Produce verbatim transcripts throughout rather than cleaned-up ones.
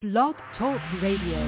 Blog Talk Radio.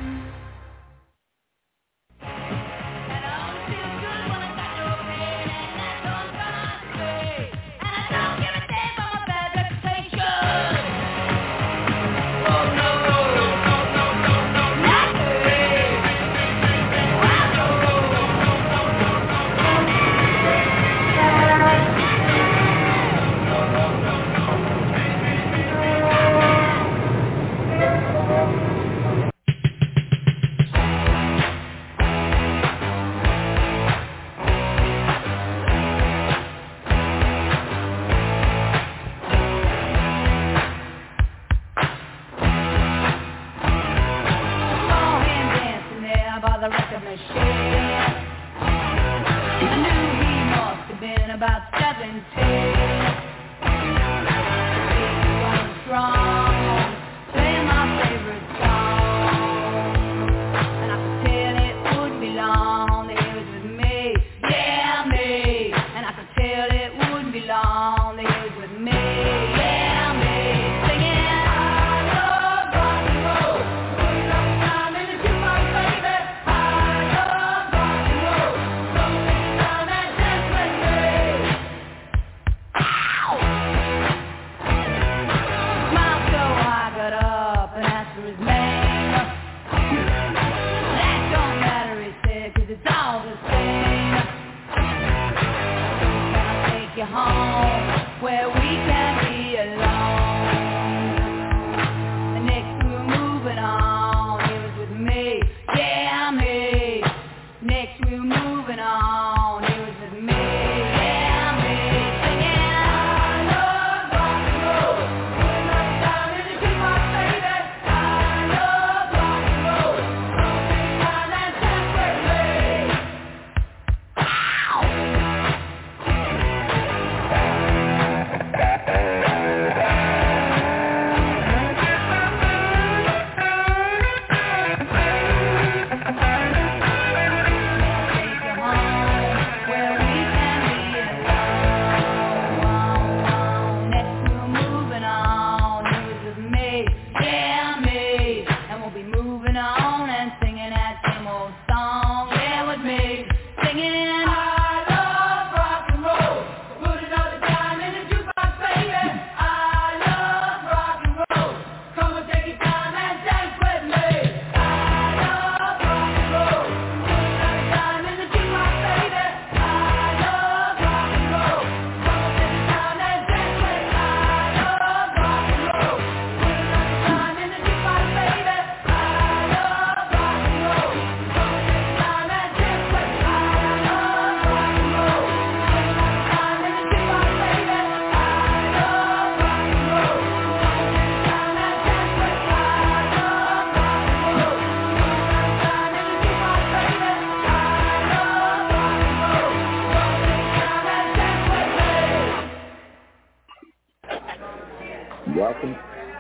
Welcome.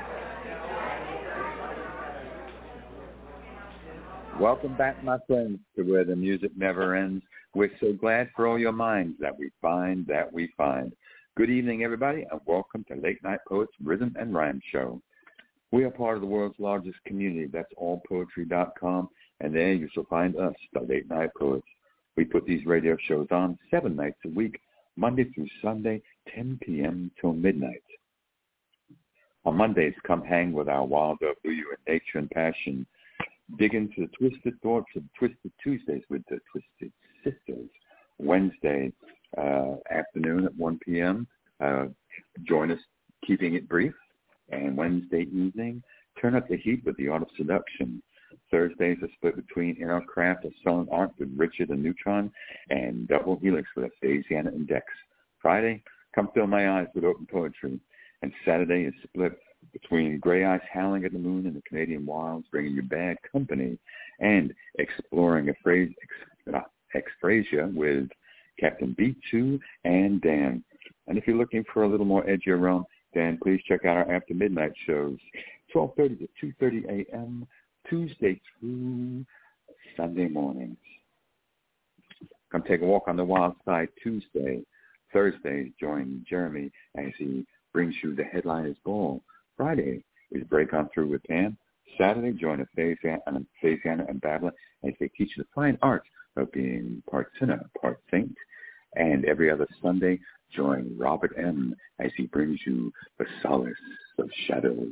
Welcome back, my friends, to Where the Music Never Ends. We're so glad for all your minds that we find, that we find. Good evening, everybody, and welcome to Late Night Poets Rhythm and Rhyme Show. We are part of the world's largest community. That's all poetry dot com, and there you shall find us, the Late Night Poets. We put these radio shows on seven nights a week, Monday through Sunday, ten p.m. till midnight. On Mondays, come hang with our wild up who you in nature and passion. Dig into the twisted thoughts of Twisted Tuesdays with the Twisted Sisters. Wednesday uh, afternoon at one p.m. Uh, join us, keeping it brief. And Wednesday evening, turn up the heat with the Art of Seduction. Thursdays are split between Inner Craft of Selling Art with Richard and Neutron, and Double Helix with Aphasiana and Dex. Friday, come fill my eyes with open poetry. And Saturday is split between Gray Eyes Howling at the Moon and the Canadian Wilds, bringing you Bad Company, and Exploring Exphrase, uh, Exphrasia with Captain B two and Dan. And if you're looking for a little more edgier realm, then please check out our After Midnight shows, twelve thirty to two thirty a.m., Tuesday through Sunday mornings. Come take a walk on the wild side Tuesday. Thursday, join Jeremy as he brings you the Headliners Ball. Friday is Break On Through with Pam. Saturday, join a Faisiana and Babylon as they teach the fine arts of being part sinner, part saint. And every other Sunday, join Robert M. as he brings you the solace of shadows.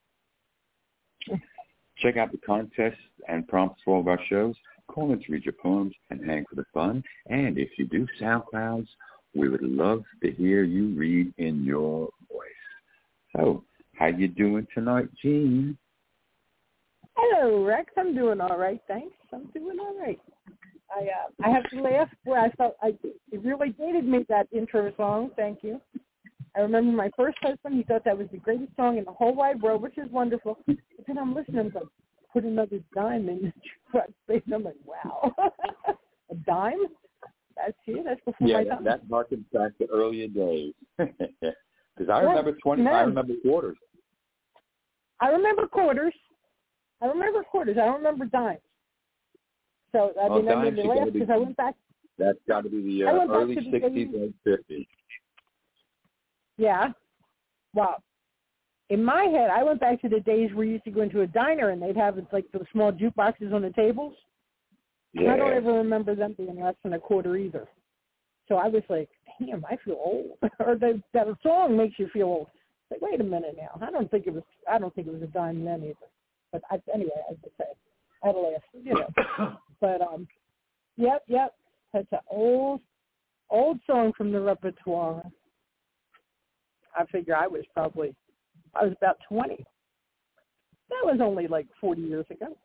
Check out the contests and prompts for all of our shows. Call in to read your poems and hang for the fun. And if you do SoundClouds, we would love to hear you read in your voice. So, how you doing tonight, Jean? Hello, Rex. I'm doing all right, thanks. I'm doing all right. I uh, I have to laugh. Where I felt I it really dated me, that intro song. Thank you. I remember my first husband. He thought that was the greatest song in the whole wide world, which is wonderful. But then I'm listening. I'm like, put another dime in the truck space. I'm like, wow, a dime? That's you. That's before yeah, my that, time. that harkens back to earlier days. Because I Yeah, remember twenty. man. I remember quarters. I remember quarters. I remember quarters. I don't remember dimes. So I Well, mean, I dimes, made me you laugh gotta be- because I went back. That's got to be the I uh, went back early to the sixties, days- late fifties. Yeah. Well, in my head, I went back to the days where you used to go into a diner and they'd have like the small jukeboxes on the tables. Yeah. And I don't ever remember them being less than a quarter either. So I was like, damn, I feel old. or the, that song makes you feel old. Like, wait a minute now. I don't think it was. I don't think it was a dime then either. But I, anyway, I would say I had a laugh, you know. But um, yep, yep. That's an old, old song from the repertoire. I figure I was probably, I was about twenty. That was only like forty years ago.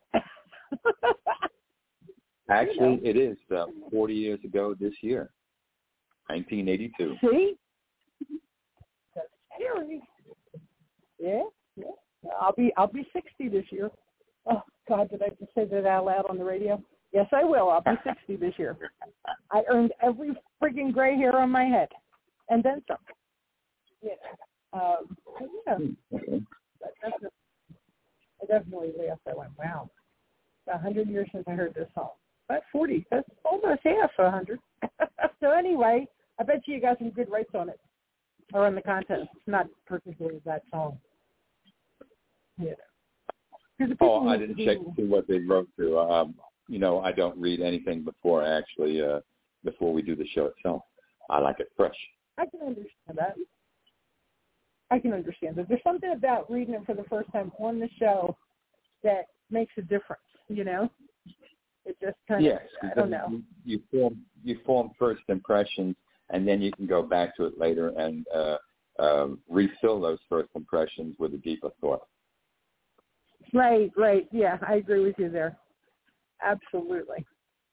Actually, You know. it is uh, forty years ago this year, nineteen eighty-two. See? That's scary. Yeah, yeah. I'll be I'll be sixty this year. Oh God, did I just say that out loud on the radio? Yes, I will. I'll be sixty this year. I earned every freaking gray hair on my head, and then some. Yeah. Um, but yeah. Okay. That definitely, I definitely laughed. I went, wow. It's a hundred years since I heard this song. But forty. That's almost half a hundred. So anyway, I bet you you got some good rights on it, or on the contest. Not particularly that song. Yeah. Oh, I didn't check to see what they wrote to. Um, you know, I don't read anything before actually uh, before we do the show itself. I like it fresh. I can understand that. I can understand that. There's something about reading it for the first time on the show that makes a difference. You know, it just kind yes, of. I don't know. You, you form you form first impressions, and then you can go back to it later and uh, uh, refill those first impressions with a deeper thought. Right, right. Yeah, I agree with you there. Absolutely.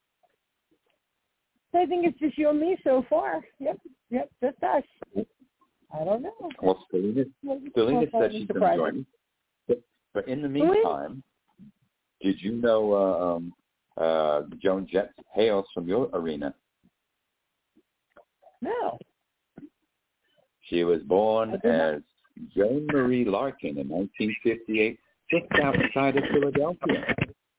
I think it's just you and me so far. Yep, yep, just us. I don't know. Well, Selena, Selena said she's going to join me. But, but in the meantime, did you know uh, um, uh, Joan Jett hails from your arena? No. She was born as Joan Marie Larkin in nineteen fifty-eight, just outside of Philadelphia.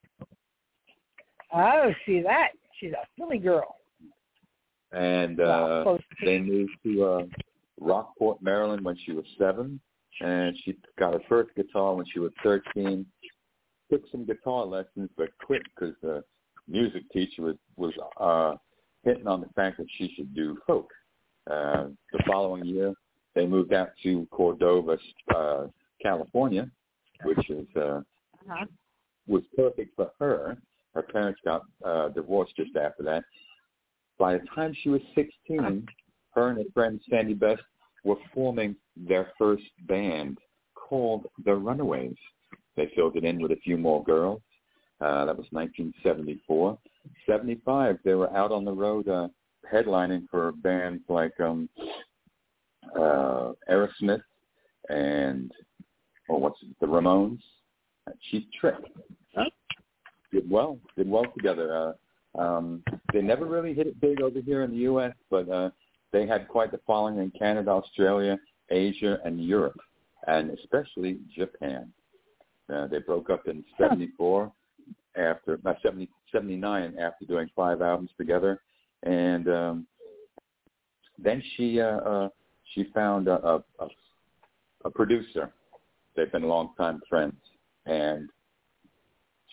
Oh, see that? She's a Philly girl. And uh, wow, they moved to uh, Rockport, Maryland when she was seven, and she got her first guitar when she was thirteen. Took some guitar lessons, but quit because the music teacher was was uh, hitting on the fact that she should do folk. Uh, the following year, they moved out to Cordova, uh, California, which is uh, uh-huh. was perfect for her. Her parents got uh, divorced just after that. By the time she was sixteen, her and her friend Sandy Best were forming their first band called The Runaways. They filled it in with a few more girls. Uh, that was nineteen seventy-four. seventy-five, they were out on the road uh, headlining for bands like um, uh, Aerosmith and, oh, what's it, the Ramones, uh, Cheap Trick. Huh? Did well, did well together. Uh, um, they never really hit it big over here in the U S, but uh, they had quite the following in Canada, Australia, Asia, and Europe, and especially Japan. Uh, they broke up in seventy-four after, not seventy, seventy-nine after doing five albums together, and um, then she uh, uh, she found a, a, a producer. They've been longtime friends, and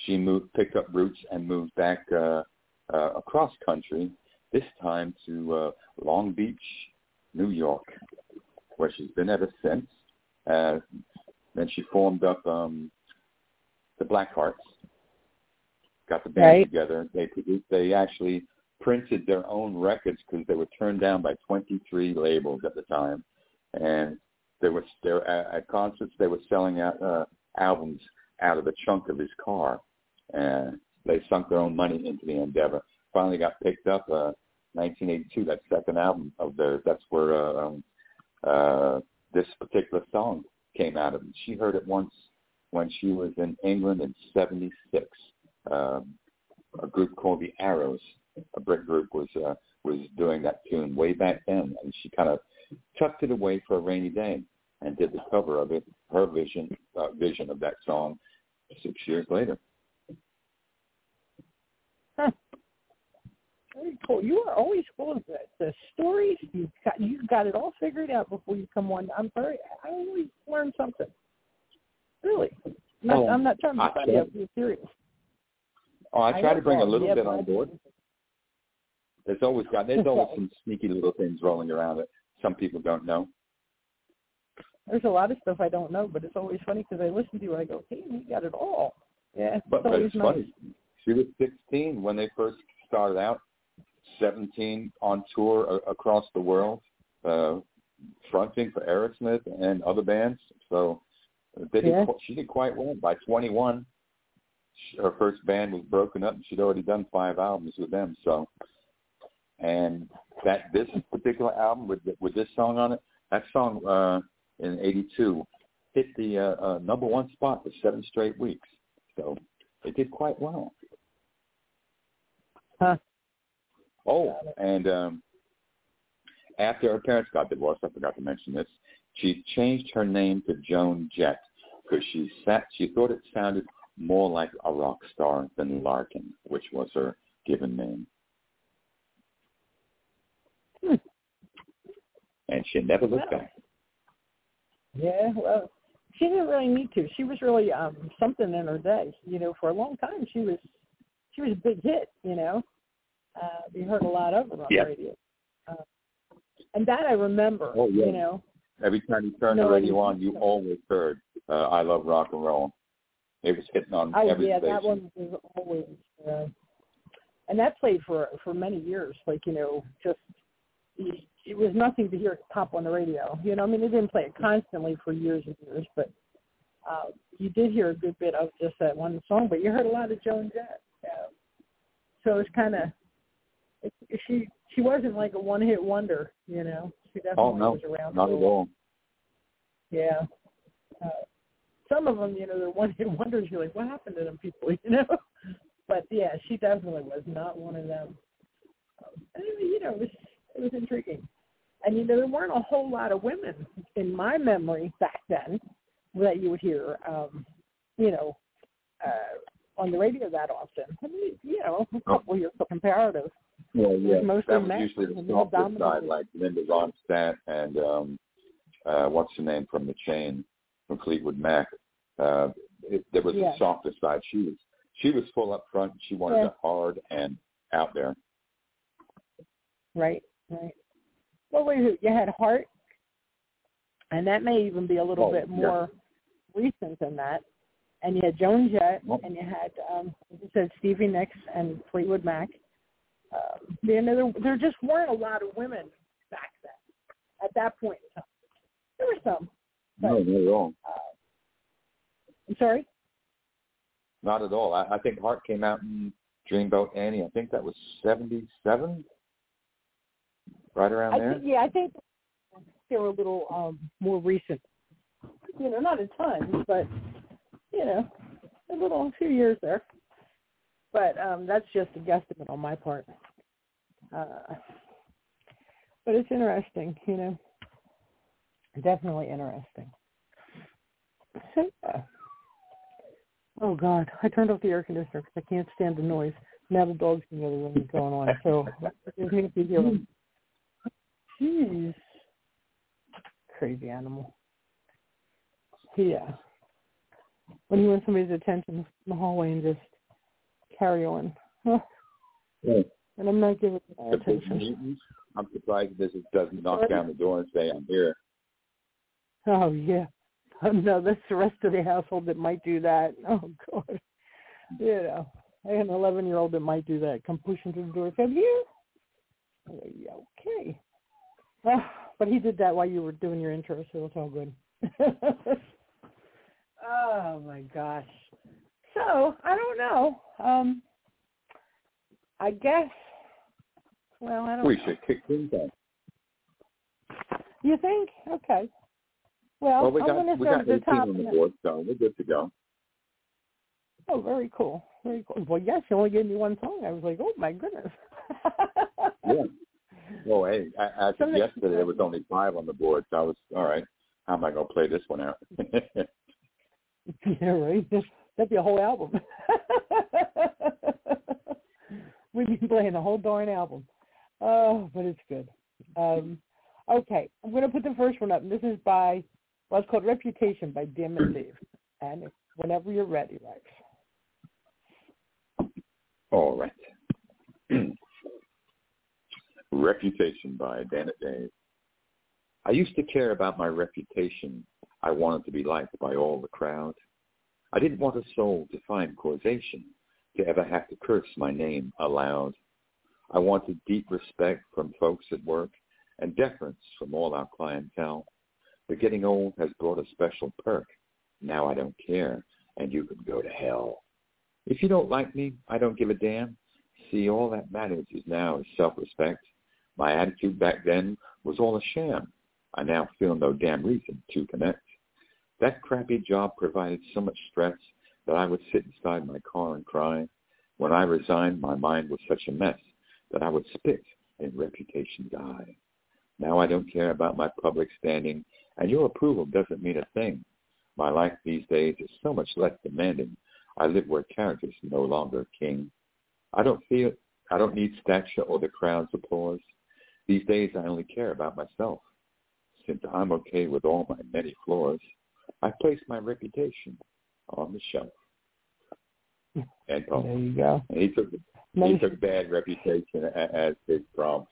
she moved, picked up roots and moved back uh, uh, across country, this time to uh, Long Beach, New York, where she's been ever since. Uh, then she formed up um, the Blackhearts, got the band right. together. They produced, they actually printed their own records because they were turned down by twenty-three labels at the time. And they were, they were at, at concerts, they were selling out uh, albums out of the trunk of his car. And they sunk their own money into the endeavor. Finally got picked up uh, nineteen eighty-two, that second album of theirs. That's where uh, um, uh, this particular song came out of. And she heard it once when she was in England in seventy-six. Um, a group called the Arrows, a Brit group, was uh, was doing that tune way back then, and she kind of tucked it away for a rainy day and did the cover of it, her vision uh, vision of that song, six years later. Huh. Very cool. You are always full of the, the stories. You've got you've got it all figured out before you come on. I'm very. I always learn something. Really, I'm not, Oh, I'm not trying to I be funny. I'm being serious. Oh, I try I to bring a little yeah, bit on board. There's always got there's always some sneaky little things rolling around that some people don't know. There's a lot of stuff I don't know, but it's always funny because I listen to you and I go, hey, you got it all. Yeah, But, it's but always it's nice. funny. She was sixteen when they first started out, seventeen on tour a- across the world, uh, fronting for Aerosmith and other bands. So they did, Yeah. she did quite well. By twenty-one, she, her first band was broken up, and she'd already done five albums with them. So, and that this particular album with with this song on it, that song uh, in eighty-two hit the uh, uh, number one spot for seven straight weeks. So it did quite well. Huh. Oh, and um, after her parents got divorced, I forgot to mention this, she changed her name to Joan Jett because she sat, she thought it sounded more like a rock star than Larkin, which was her given name. Hmm. And she never looked Wow. back. Yeah, well, she didn't really need to. She was really um something in her day. You know, for a long time she was she was a big hit. You know, uh, we heard a lot of her on Yeah. the radio, uh, and that I remember. Oh, yeah. You know, Every time you turned no, the radio on, you always heard uh, "I Love Rock and Roll." It was hitting on oh every yeah, station. that one was always, uh, and that played for for many years. Like you know, just it was nothing to hear it pop on the radio. You know, I mean, they didn't play it constantly for years and years, but uh, you did hear a good bit of just that one song. But you heard a lot of Joan Jett. Uh, so it's kind of it, she she wasn't like a one hit wonder. You know, she definitely Oh no, was around. not at all. Yeah. Uh, some of them, you know, they're one hit wonders. You're like, what happened to them people? You know. But yeah, she definitely was not one of them. Um, and, you know, it was it was intriguing. And, you know, there weren't a whole lot of women in my memory back then that you would hear, um, you know, uh, on the radio that often. I mean, you know, a couple years comparative. Well, yeah, mostly that was men, usually the and all softer side, dominated. like Linda Ronstadt and um, uh, what's her name from the Chain, from Fleetwood Mac. Uh, it, there was Yeah. a softer side. She was she was full up front. She wanted Yeah. it hard and out there. Right, right. Well, wait, a minute, you had Heart, and that may even be a little Oh, bit yeah. more recent than that. And you had Joan Jett, Well, and you had, um, as you said, Stevie Nicks and Fleetwood Mac. Um, you know, there, there just weren't a lot of women back then. At that point in time, there were some. But, no, not at all. uh, I'm sorry. Not at all. I, I think Heart came out in Dreamboat Annie. I think that was seventy-seven, right around I there. think, yeah, I think they were a little um, more recent. You know, not a ton, but you know, a little, a few years there. But um, that's just a guesstimate on my part. Uh, but it's interesting, you know. Definitely interesting. So, uh, oh, God. I turned off the air conditioner because I can't stand the noise. Now the dog's in the other room is going on. So, you can't be hearing. Jeez. Crazy animal. Yeah. When he wants somebody's attention in the hallway and just carry on. Huh. Yeah. And I'm not giving it my The big attention. mutants, I'm surprised this doesn't knock Sorry? down the door and say, I'm here. Oh, yeah. Oh, no, that's the rest of the household that might do that. Oh, God. You know, I have an eleven-year-old that might do that. Come pushing through the door. Say, here? Yeah, okay. Oh, but he did that while you were doing your intro, so it's all good. Oh, my gosh. So, I don't know. Um, I guess, well, I don't We know. should kick things off. You think? Okay. Well, Well, we I'm got, going to we start got at the eighteen top. on the board, so we're good to go. Oh, very cool. Very cool. Well, yes, you only gave me one song. I was like, oh, my goodness. Yeah. Well, hey, as of Something- yesterday, there was only five on the board, so I was, all right, how am I going to play this one out? Yeah, right. That'd be a whole album. We'd be playing a whole darn album. Oh, but it's good. Um, okay, I'm going to put the first one up, and this is by, well, it's called Reputation by Dim and Dave. And it's whenever you're ready, Rex. All right. Reputation by Dan and Dave. I used to care about my reputation. I wanted to be liked by all the crowd. I didn't want a soul to find causation, to ever have to curse my name aloud. I wanted deep respect from folks at work and deference from all our clientele. But getting old has brought a special perk. Now I don't care, and you can go to hell. If you don't like me, I don't give a damn. See, all that matters is now is self-respect. My attitude back then was all a sham. I now feel no damn reason to connect. That crappy job provided so much stress that I would sit inside my car and cry. When I resigned, my mind was such a mess that I would spit in reputation's eye. Now I don't care about my public standing, and your approval doesn't mean a thing. My life these days is so much less demanding. I live where character's no longer king. I don't feel, I don't need stature or the crowd's applause. These days I only care about myself. Since I'm okay with all my many flaws, I place my reputation on the shelf. And Paul, There you go. and he took Nice. he took bad reputation as, as his prompt.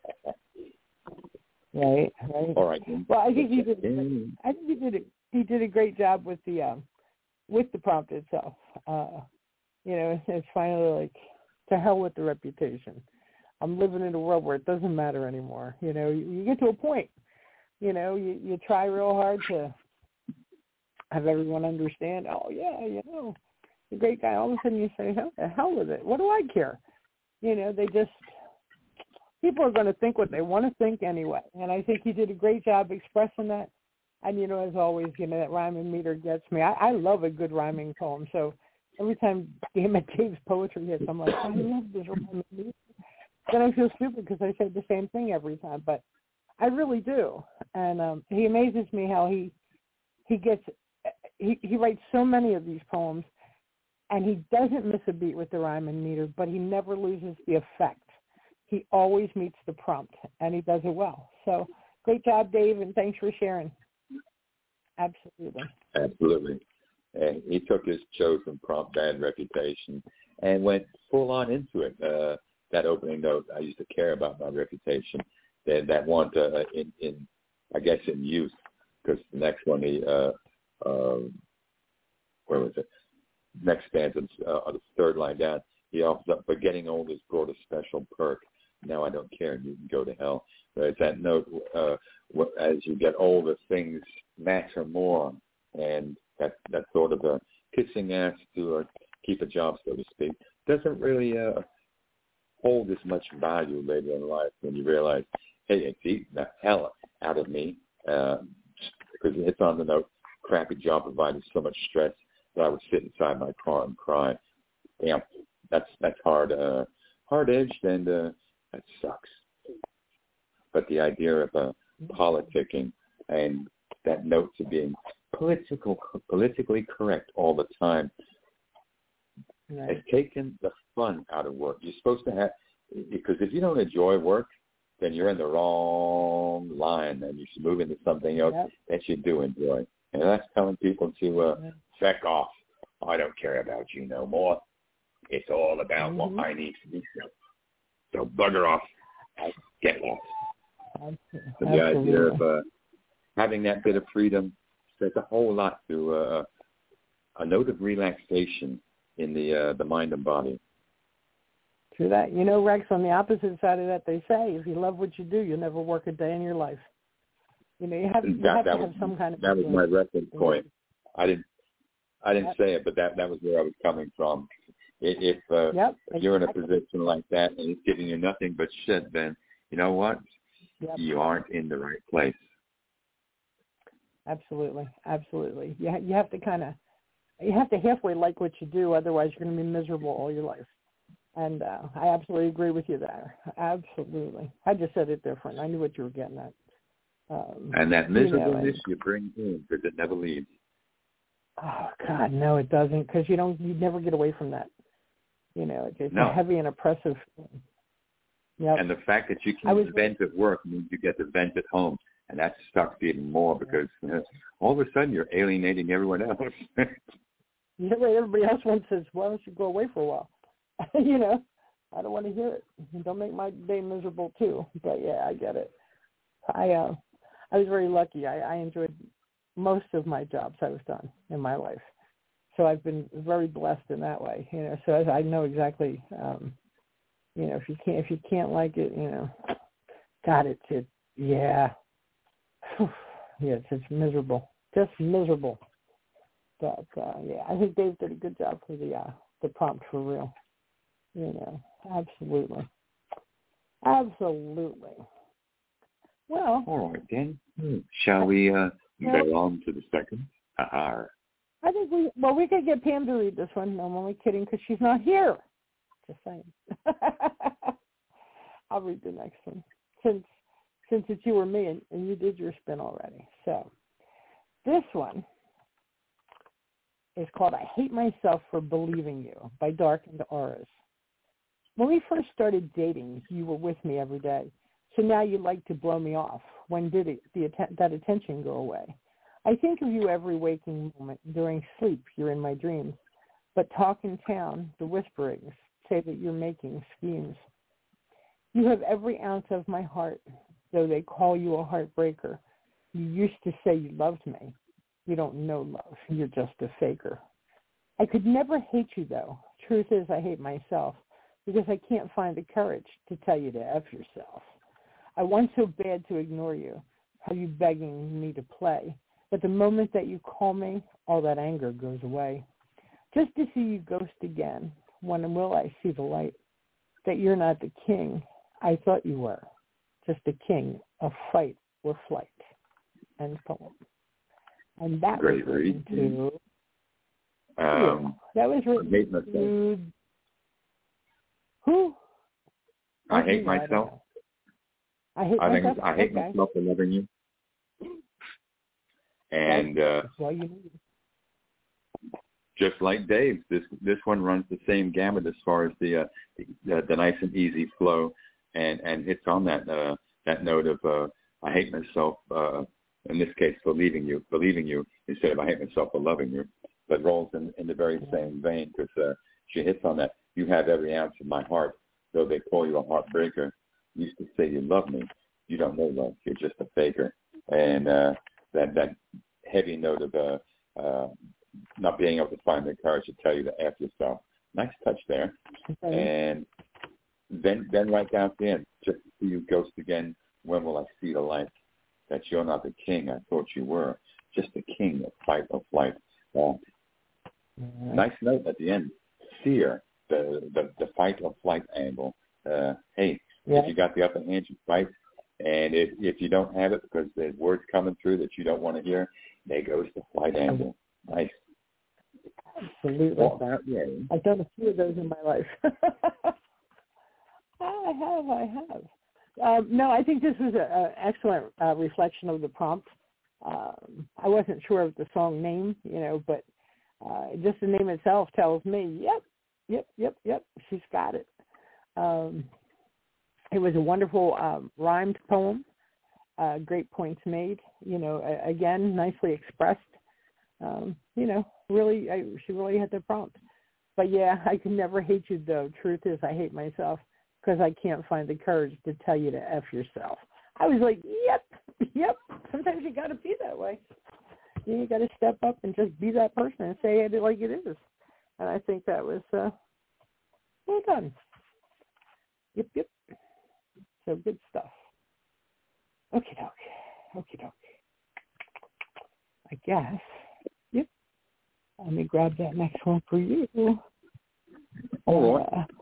Right, right. All right. Then. Well, I think he did. I think he did. A, he did a great job with the um, with the prompt itself. Uh, you know, it's, it's finally like, to hell with the reputation. I'm living in a world where it doesn't matter anymore. You know, you, you get to a point. You know, you, you try real hard to have everyone understand. Oh yeah, you know, the great guy. All of a sudden you say, hell, the hell with it. What do I care? You know, they just. People are going to think what they want to think anyway. And I think he did a great job expressing that. And, you know, as always, you know, that rhyming meter gets me. I, I love a good rhyming poem. So every time Damn It Dave's poetry hits, I'm like, I love this rhyming meter. Then I feel stupid because I say the same thing every time. But I really do. And um, he amazes me how he he gets, he, he writes so many of these poems, and he doesn't miss a beat with the rhyming meter, but he never loses the effect. He always meets the prompt, and he does it well. So great job, Dave, and thanks for sharing. Absolutely. Absolutely. And he took his chosen prompt, bad reputation, and went full on into it. Uh, that opening note, I used to care about my reputation. That that one uh, in, in, I guess, in use, because the next one, he, uh, uh, where was it? Next stanza, uh, the third line down, he offers up, but getting old has brought a special perk. Now I don't care, and you can go to hell. But it's that note, uh, as you get older, things matter more, and that that sort of a kissing ass to uh, keep a job, so to speak, doesn't really uh, hold as much value later in life when you realize, hey, it's eating the hell out of me, uh, because it's on the note, crappy job provided so much stress that I would sit inside my car and cry. Damn, that's that's hard, uh, hard-edged, and uh, that sucks. But the idea of uh, politicking and that note to being political, politically correct all the time Right. has taken the fun out of work. You're supposed to have, because if you don't enjoy work, then you're in the wrong line, and you should move into something else Yep. that you do enjoy. And that's telling people to uh, Yep. feck off. I don't care about you no more. It's all about mm-hmm. what I need to be self. So bugger off, get lost. Absolutely. So the idea of uh, having that bit of freedom says a whole lot to uh, a note of relaxation in the uh, the mind and body. True that. You know, Rex, on the opposite side of that, they say if you love what you do, you'll never work a day in your life. You know, you have, you that, have that to was, have some kind of... That was my reference point. I didn't I didn't yep. say it, but that, that was where I was coming from. If, uh, yep, if you're in a position like that and it's giving you nothing but shit, then you know what? Yep. You aren't in the right place. Absolutely, absolutely. You ha- you have to kind of, you have to halfway like what you do, otherwise you're going to be miserable all your life. And uh, I absolutely agree with you there. Absolutely. I just said it different. I knew what you were getting at. Um, and that miserableness you, know, and, you bring in because it never leaves. Oh God, no, it doesn't, because you don't, you never get away from that. You know, it's, it's no. a heavy and oppressive. Yep. And the fact that you can was, vent at work means you get to vent at home, and that sucks even more because uh, all of a sudden you're alienating everyone else. Yeah, everybody else wants says, "Why don't you go away for a while?" You know, I don't want to hear it. Don't make my day miserable too. But yeah, I get it. I uh, I was very lucky. I, I enjoyed most of my jobs I was done in my life, so I've been very blessed in that way. You know, so I know exactly. Um, you know, if you can't if you can't like it, you know, God, it's it. Yeah, yeah, it's, it's miserable, just miserable. But uh, yeah, I think Dave did a good job for the uh, the prompt for real. You know, absolutely, absolutely. Well, all right then. Shall we uh, well, go on to the second? Uh-huh. I think we well we could get Pam to read this one. No, I'm only kidding because she's not here. Just saying. I'll read the next one since since it's you or me and, and you did your spin already. So this one is called I Hate Myself for Believing You by Darkened Auras. When we first started dating, you were with me every day. So now you like to blow me off. When did it, the att- that attention go away? I think of you every waking moment. During sleep, you're in my dreams. But talk in town, the whisperings say that you're making schemes. You have every ounce of my heart, though they call you a heartbreaker. You used to say you loved me. You don't know love. You're just a faker. I could never hate you, though. Truth is, I hate myself because I can't find the courage to tell you to F yourself. I want so bad to ignore you, have you begging me to play. But the moment that you call me, all that anger goes away. Just to see you ghost again, when will I see the light? That you're not the king I thought you were, just a king of fight or flight. End poem. And that Great was written read. to... Um, that was written I hate to... myself. Who? I hate I myself. I hate I myself. think I hate okay. myself for loving you. And uh, well, you need. just like Dave's, this this one runs the same gamut as far as the uh, the, the nice and easy flow, and, and hits on that uh, that note of uh, I hate myself. Uh, in this case, for leaving you, believing you instead of I hate myself for loving you, but rolls in, in the very same vein because uh, she hits on that. You have every ounce of my heart, though they call you a heartbreaker. You used to say you love me. You don't know love. You're just a faker. And uh, that that heavy note of uh, uh, not being able to find the courage to tell you to F yourself. Nice touch there. Okay. And then then right down to the end, just to see you ghost again, when will I see the light? That you're not the king I thought you were, just the king of fight or flight. Uh, mm-hmm. Nice note at the end. Fear, the, the, the fight or flight angle. Uh, hey, yeah. If you got the upper hand, you fight. And if, if you don't have it because there's words coming through that you don't want to hear, there goes the flight angle. Nice. Absolutely. Well, that, yeah. I've done a few of those in my life. I have, I have. Um, no, I think this was an excellent uh, reflection of the prompt. Um, I wasn't sure of the song name, you know, but uh, just the name itself tells me, yep, yep, yep, yep, she's got it. Um, it was a wonderful um, rhymed poem, uh, great points made, you know, a- again, nicely expressed. Um, you know, really, I, she really had the prompt. But yeah, I can never hate you though. Truth is, I hate myself because I can't find the courage to tell you to F yourself. I was like, yep, yep. Sometimes you got to be that way. You got to step up and just be that person and say it like it is. And I think that was uh, well done. Yep, yep. So good stuff. Okie doke. Okie doke. I guess. Yep. Let me grab that next one for you. All right. Uh,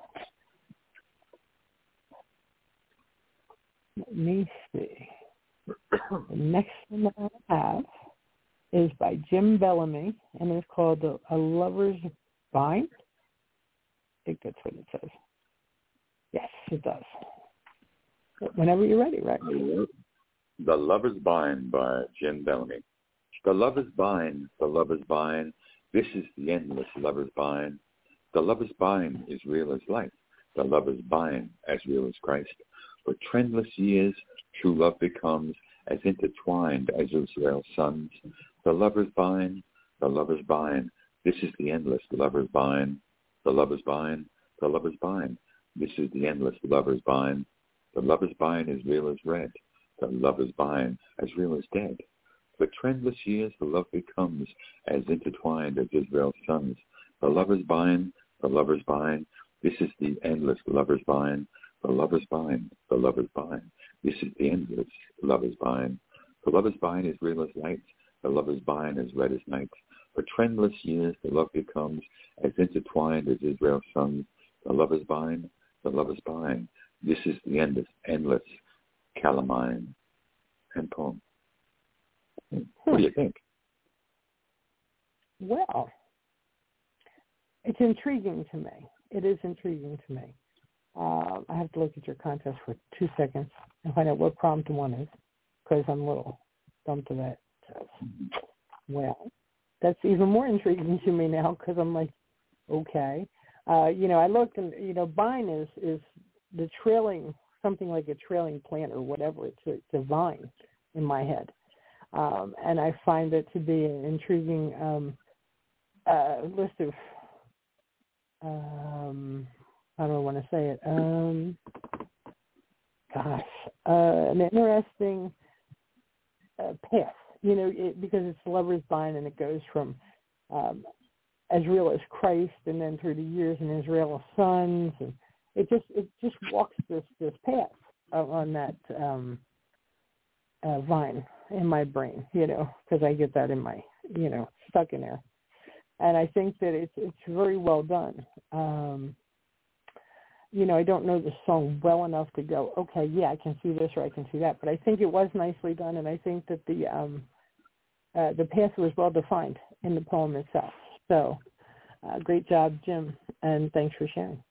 let me see. The next one that I have is by Jim Bellamy, and it's called A Lover's Bind. I think that's what it says. Yes, it does. Whenever you're ready, right? The Lover's Bind by Jim Bellamy. The lover's bind, the lover's bind. This is the endless lover's bind. The lover's bind is real as life. The lover's bind as real as Christ. For trendless years, true love becomes as intertwined as Israel's sons. The lover's bind, the lover's bind. This is the endless lover's bind. The lover's bind, the lover's bind. This is the endless lover's bind. The lover's bind is real as red. The lover's bind as real as dead. For trendless years, the love becomes as intertwined as Israel's sons. The lover's bind, the lover's bind. This is the endless lover's bind. The lover's bind, the lover's bind. This is the endless lover's bind. The lover's bind is real as light. The lover's bind is red as night. For trendless years, the love becomes as intertwined as Israel's sons. The lover's bind, the lover's bind. This is the endless, endless calamine and poem. What do you think? Well, it's intriguing to me. It is intriguing to me. Uh, I have to look at your contest for two seconds and find out what prompt one is, because I'm a little dumb to that. So, well, that's even more intriguing to me now, because I'm like, okay. Uh, you know, I looked and, you know, vine is, is the trailing, something like a trailing plant or whatever. It's a, it's a vine in my head. Um, and I find it to be an intriguing um, uh, list of, um, how do I want to say it? Um, gosh, uh, an interesting uh, path, you know, it, because it's the lover's bind, and it goes from um, as real as Christ, and then through the years in Israel's sons, and it just it just walks this this path on that um, uh, vine in my brain, you know, because I get that in my, you know, stuck in there. And I think that it's it's very well done. Um, you know, I don't know the song well enough to go, okay, yeah, I can see this or I can see that. But I think it was nicely done, and I think that the um, uh, the path was well defined in the poem itself. So uh, great job, Jim, and thanks for sharing.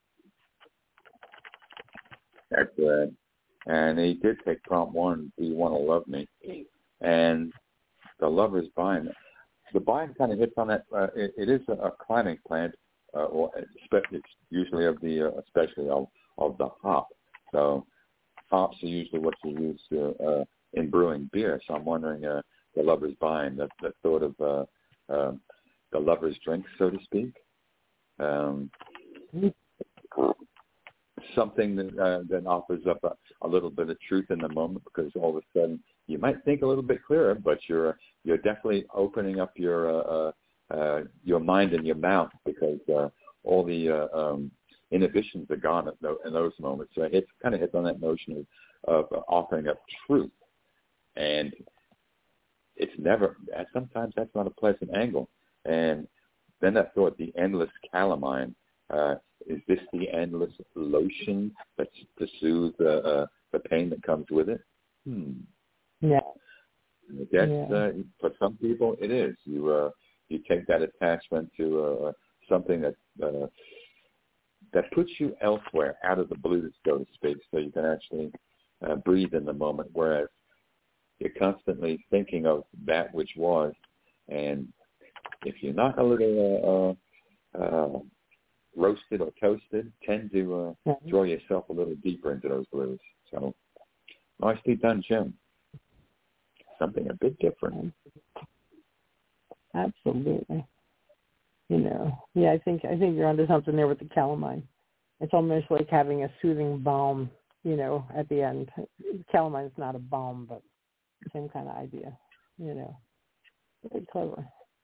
That's right. And he did take prompt one, Do You Want to Love Me? And the lover's bind. The bind kind of hits on that. Uh, it, it is a, a climbing plant, uh, or it's usually of the, uh, especially of, of the hop. So hops are usually what you use uh, uh, in brewing beer. So I'm wondering, uh, the lover's bind, that, that sort of uh, uh, the lover's drink, so to speak. Um, something that uh, that offers up a, a little bit of truth in the moment, because all of a sudden you might think a little bit clearer, but you're you're definitely opening up your uh, uh, your mind and your mouth, because uh, all the uh, um, inhibitions are gone at the, in those moments. So it kind of hits on that notion of, of offering up truth, and it's never. Sometimes that's not a pleasant angle, and then that thought, the endless calamine. Uh, is this the endless lotion that's to soothe the uh, the pain that comes with it? Hmm. Yeah. I guess yeah. uh, for some people it is. You uh, you take that attachment to uh, something that uh, that puts you elsewhere, out of the blue, so to speak, so you can actually uh, breathe in the moment. Whereas you're constantly thinking of that which was, and if you're not a little uh, uh, roasted or toasted, tend to uh, mm-hmm. draw yourself a little deeper into those blues. So, nicely done, Jim. Something a bit different. Absolutely. You know, yeah, I think I think you're onto something there with the calamine. It's almost like having a soothing balm, you know, at the end. Calamine's not a balm, but same kind of idea, you know. Very clever.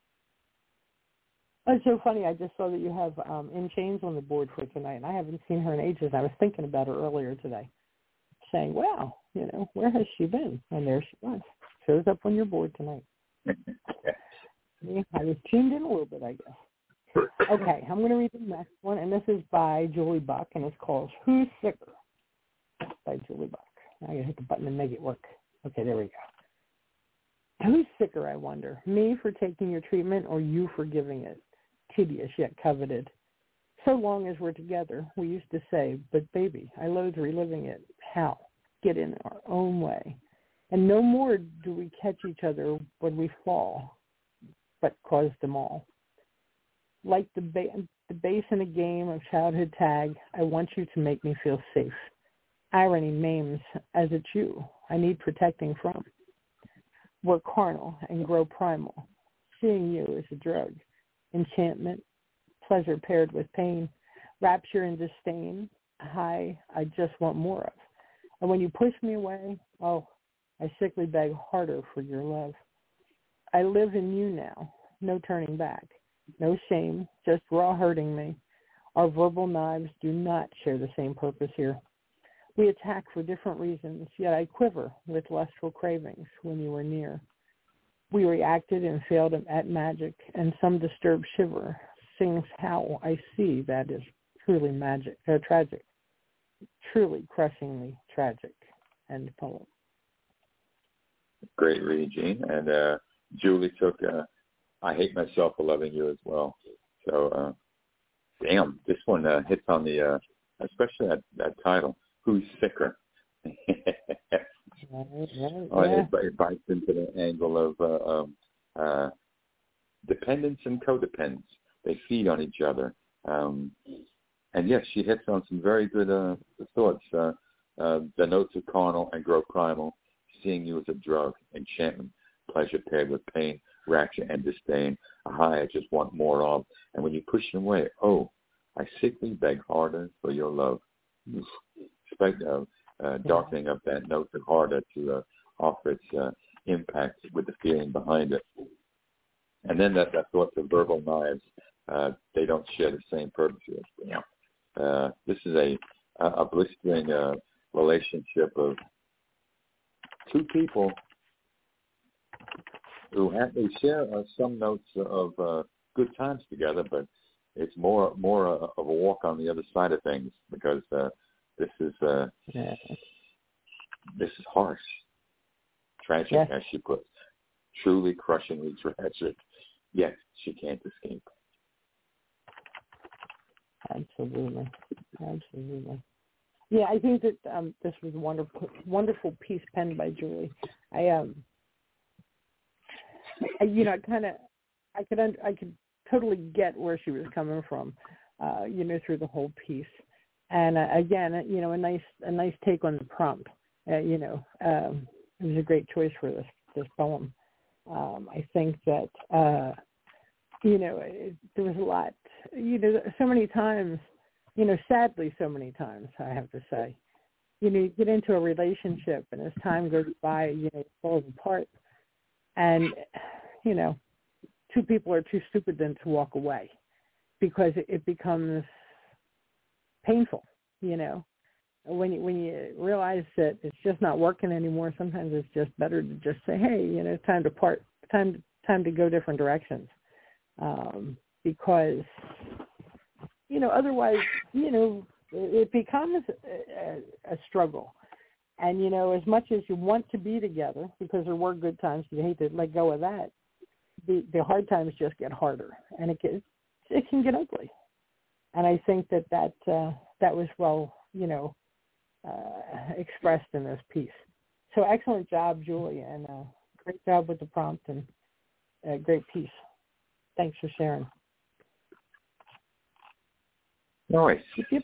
Oh, it's so funny. I just saw that you have um, In Chains on the board for tonight, and I haven't seen her in ages. I was thinking about her earlier today, saying, wow, you know, where has she been? And there she was. Shows up on your board tonight. Yeah, I was tuned in a little bit, I guess. Okay, I'm going to read the next one, and this is by Julie Buck, and it's called Who's Sicker? By Julie Buck. I'm going to hit the button and make it work. Okay, there we go. Who's sicker, I wonder? Me for taking your treatment or you for giving it? Tedious yet coveted. So long as we're together, we used to say, but baby, I loathe reliving it. How? Get in our own way. And no more do we catch each other when we fall, but cause them all. Like the, ba- the base in a game of childhood tag, I want you to make me feel safe. Irony maims as it's you I need protecting from. We're carnal and grow primal. Seeing you is a drug. Enchantment, pleasure paired with pain, rapture and disdain, high I just want more of. And when you push me away, oh, I sickly beg harder for your love. I live in you now, no turning back, no shame, just raw hurting me. Our verbal knives do not share the same purpose here. We attack for different reasons, yet I quiver with lustful cravings when you are near. We reacted and failed at magic, and some disturbed shiver sings how I see that is truly magic, uh, tragic, truly crushingly tragic. End poem. Great read, Gene. And uh, Julie took uh, I Hate Myself for Loving You as well. So, uh, damn, this one uh, hits on the, uh, especially that, that title, Who's Sicker? Right, right, oh, yeah. it, it bites into the angle of uh, um, uh, dependence and codependence. They feed on each other. Um, and yes, she hits on some very good uh, thoughts. Uh, uh, the notes are carnal and grow primal. Seeing you as a drug, enchantment, pleasure paired with pain, rapture and disdain, a high I just want more of. And when you push it away, oh, I sickly beg harder for your love. Expect uh, uh, darkening up that note the harder to uh, offer its uh, impact with the feeling behind it. And then that, that thought of verbal knives, uh, they don't share the same purposes. Yeah. Uh, this is a, a blistering uh, relationship of two people who have, they share uh, some notes of uh, good times together, but it's more more uh, of a walk on the other side of things because uh, this is uh, yeah. this is harsh, tragic, yes. As she puts, truly crushingly tragic. Yet she can't escape. Absolutely, absolutely. Yeah, I think that um, this was a wonderful, wonderful piece penned by Julie. I um, I, you know, I kind of, I could, I could totally get where she was coming from, uh, you know, through the whole piece. And uh, again, you know, a nice, a nice take on the prompt. Uh, you know, um, it was a great choice for this this poem. Um, I think that, uh, you know, it, there was a lot, you know, so many times. You know, sadly, so many times, I have to say, you know, you get into a relationship and as time goes by, you know, it falls apart. And, you know, two people are too stupid then to walk away because it, it becomes painful, you know. When you, when you realize that it's just not working anymore, sometimes it's just better to just say, hey, you know, it's time to part, time, time to go different directions. Um, because... You know, otherwise, you know, it becomes a, a struggle. And, you know, as much as you want to be together, because there were good times, you hate to let go of that, the, the hard times just get harder. And it gets, it can get ugly. And I think that that, uh, that was well, you know, uh, expressed in this piece. So excellent job, Julie, and uh, great job with the prompt and a great piece. Thanks for sharing. Nice. Yep.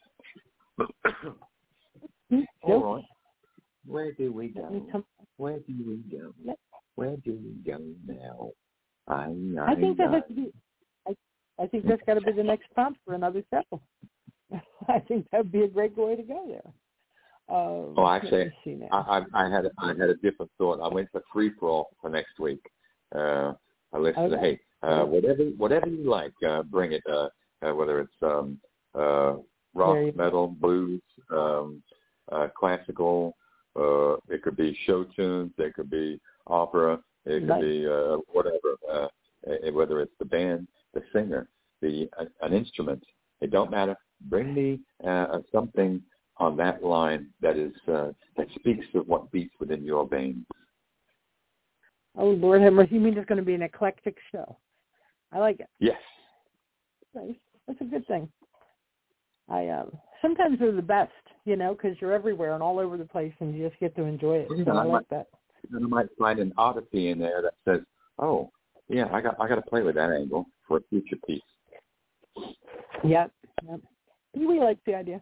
All right. Where do we go? Where do we go? Where do we go now? I, I, I think that has to be. I, I think that's got to be the next prompt for another show. I think that would be a great way to go there. Um, oh, actually, I, I, I had a, I had a different thought. I went for free for all for next week. Uh, I listed, okay. hey, uh, whatever whatever you like, uh, bring it. Uh, uh, whether it's um, uh, rock, metal, blues, um, uh, classical. Uh, it could be show tunes. It could be opera. It could nice. be uh, whatever. Uh, whether it's the band, the singer, the uh, an instrument. It don't matter. Bring me uh, something on that line that is uh, that speaks of what beats within your veins. Oh, Lord have mercy. You mean it's going to be an eclectic show? I like it. Yes. Nice. That's a good thing. I um, sometimes they're the best, you know, because you're everywhere and all over the place, and you just get to enjoy it. So I, I like might, that. And I might find an oddity in there that says, "Oh, yeah, I got I got to play with that angle for a future piece." Yep. Yep. Pee-wee likes the idea.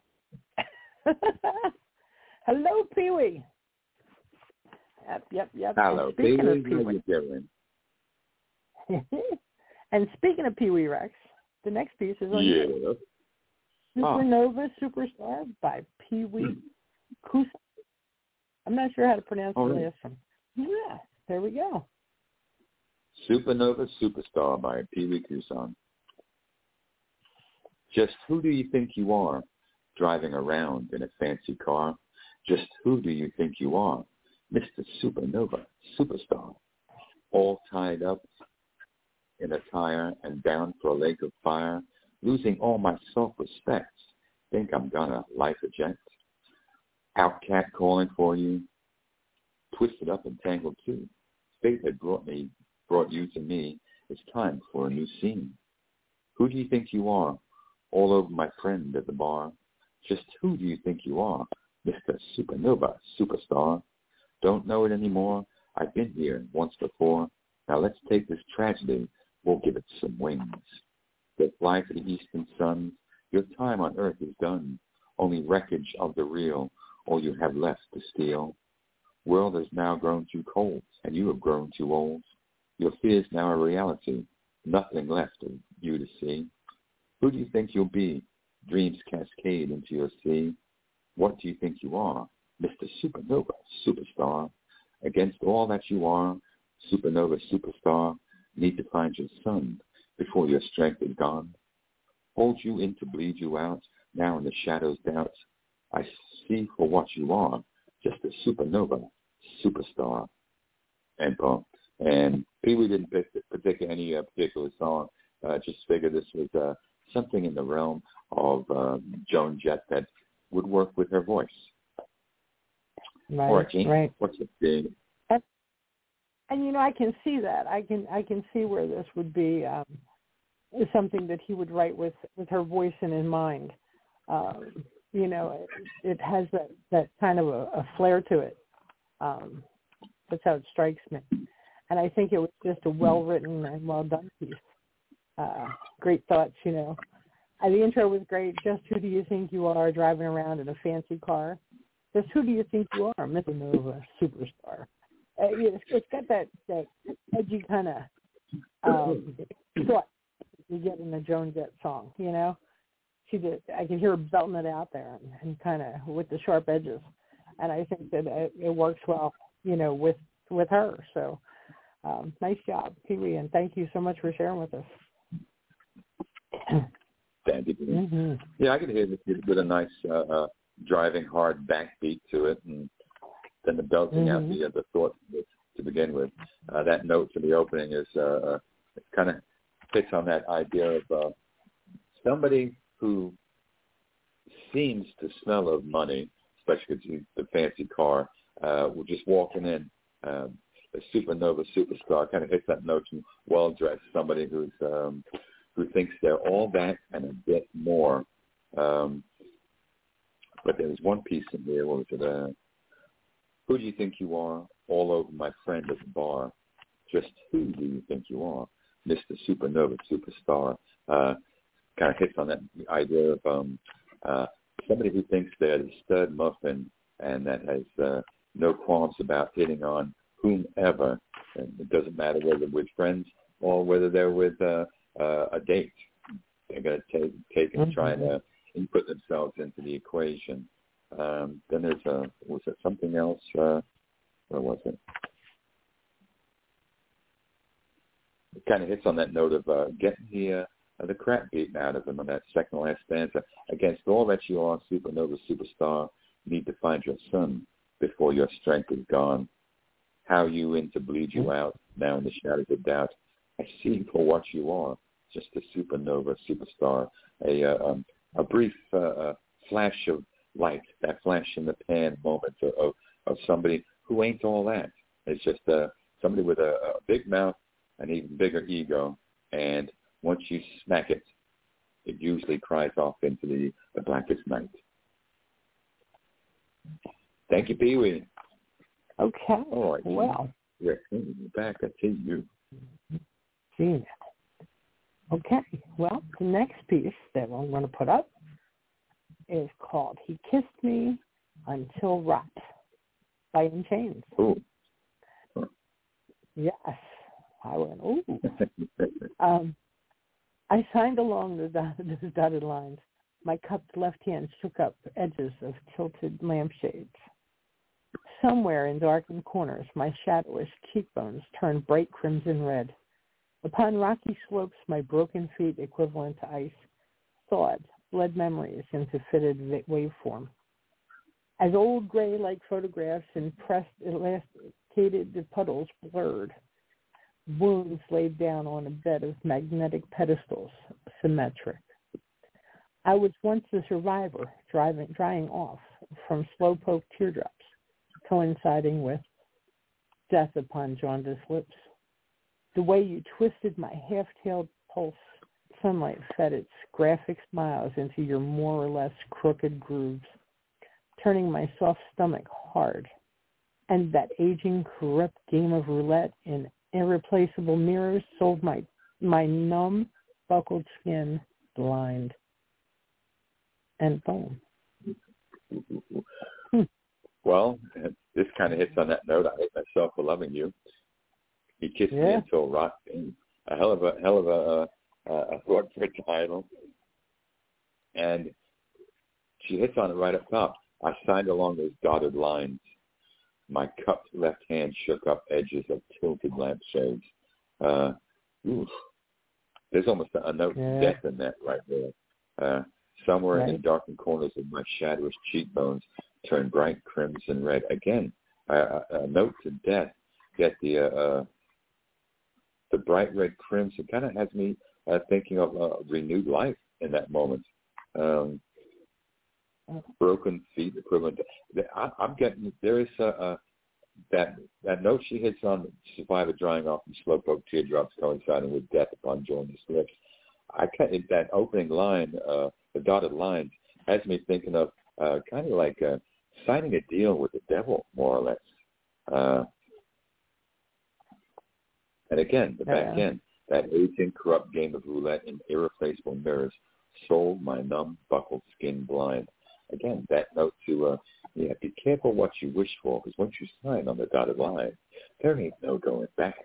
Hello, Pee-wee. Yep, yep, yep. Hello, Pee-wee. How you doing? And speaking of Pee-wee Rex, the next piece is on yeah. Supernova oh. Superstar by Pee-wee Kusan. I'm not sure how to pronounce oh, the last one. Yeah, there we go. Supernova Superstar by Pee-wee Kusan. Just who do you think you are, driving around in a fancy car? Just who do you think you are, Mister Supernova Superstar? All tied up in a tire and down for a lake of fire, losing all my self-respect. Think I'm gonna life eject? Outcat calling for you, twisted up and tangled too. Fate had brought me, brought you to me. It's time for a new scene. Who do you think you are? All over my friend at the bar. Just who do you think you are, Mister Supernova Superstar? Don't know it anymore. I've been here once before. Now let's take this tragedy. We'll give it some wings. Go fly to the eastern sun. Your time on earth is done. Only wreckage of the real. All you have left to steal. World has now grown too cold, and you have grown too old. Your fear's now a reality. Nothing left of you to see. Who do you think you'll be? Dreams cascade into your sea. What do you think you are? Mister Supernova Superstar. Against all that you are, Supernova Superstar, need to find your sun before your strength is gone. Hold you in to bleed you out, now in the shadows doubt. I see for what you are, just a Supernova Superstar. And poem. And Pee-wee didn't pick, pick any uh, particular song. Uh, just figured this was uh, something in the realm of uh, Joan Jett that would work with her voice. Right, All right, Jean, right. What's the thing? And, and you know, I can see that. I can I can see where this would be um, something that he would write with, with her voice in his mind. Um, you know, it, it has that, that kind of a, a flair to it. Um, that's how it strikes me. And I think it was just a well-written and well-done piece. Uh, great thoughts, you know. Uh, the intro was great. Just who do you think you are driving around in a fancy car? Just who do you think you are, Mister Nova Superstar? Uh, it's, it's got that, that edgy kind of um, thought you get in the Joan Jett song, you know? She did. I can hear her belting it out there and, and kind of with the sharp edges. And I think that it, it works well, you know, with, with her. So um, nice job, Pee-wee, and thank you so much for sharing with us. Thank you. Mm-hmm. Yeah, I could hear this with a nice uh, uh, driving hard backbeat to it, and then the belting mm-hmm. out the uh, the thought to begin with. Uh, that note for the opening is uh, it kind of fits on that idea of uh, somebody who seems to smell of money, especially because the fancy car. Uh, we're just walking in. Um, a Supernova Superstar kind of hits that note from well-dressed, somebody who's um, who thinks they're all that and a bit more. Um, but there's one piece in here. What was it? Uh, who do you think you are? All over my friend at the bar. Just who do you think you are? Mister Supernova Superstar. Uh, kind of hits on that idea of um, uh, somebody who thinks they're the stud muffin and that has uh, no qualms about hitting on whomever. And it doesn't matter whether with friends or whether they're with uh, uh, a date. they're going to take, take and mm-hmm. try to input themselves into the equation. Um, then there's a, was it something else? Uh, where was it? It kind of hits on that note of uh, getting the, uh, the crap beaten out of them on that second last stanza. Against all that you are, supernova, superstar, need to find your sun before your strength is gone. How you in to bleed you out, now in the shadows of doubt. I see you for what you are, just a supernova, superstar, a uh, um, a brief uh, uh, flash of light, that flash in the pan moment of, of, of somebody who ain't all that. It's just uh, somebody with a, a big mouth, an even bigger ego, and once you smack it, it usually cries off into the, the blackest night. Thank you, Pee-wee. Okay. All right. Well. Rick, back to you. See that. Okay. Well, the next piece that I'm going to put up is called He Kissed Me Until Rot by In Chains. Ooh. Yes. I went, ooh. um, I signed along the dotted, the dotted lines. My cupped left hand shook up edges of tilted lampshades. Somewhere in darkened corners, my shadowless cheekbones turned bright crimson red. Upon rocky slopes, my broken feet, equivalent to ice, thawed, bled memories into fitted waveform. As old gray-like photographs in pressed, elasticated puddles blurred, wounds laid down on a bed of magnetic pedestals, symmetric. I was once a survivor, driving, drying off from slow-poked teardrops, coinciding with death upon jaundiced lips. The way you twisted my half-tailed pulse, sunlight fed its graphic smiles into your more or less crooked grooves, turning my soft stomach hard. And that aging, corrupt game of roulette in irreplaceable mirrors sold my, my numb, buckled skin blind. And boom. Well, this kind of hits on that note. I hate myself for loving you. He kissed yeah. me until rock. A hell of a hell of a, uh, a thought for a title. And she hits on it right up top. I signed along those dotted lines. My cupped left hand shook up edges of tilted lampshades. Uh, oof. There's almost a, a note yeah. of death in that right there. Uh, somewhere right. in darkened corners of my shadowless cheekbones turned bright crimson red. Again, uh, a note to death. Yet the uh, uh, the bright red crimson kind of has me uh, thinking of uh, renewed life in that moment. Um, broken feet equivalent. To, I, I'm getting there is a, a that that note she hits on survivor drying off from slowpoke teardrops coinciding with death upon jaundiced lips. I that opening line, uh, the dotted lines, has me thinking of uh, kind of like uh, signing a deal with the devil, more or less. Uh, and again, the back yeah. end, that aging, corrupt game of roulette in irreplaceable mirrors sold my numb, buckled skin blind. Again, that note to, uh, yeah, be careful what you wish for, because once you sign on the dotted line, there ain't no going back.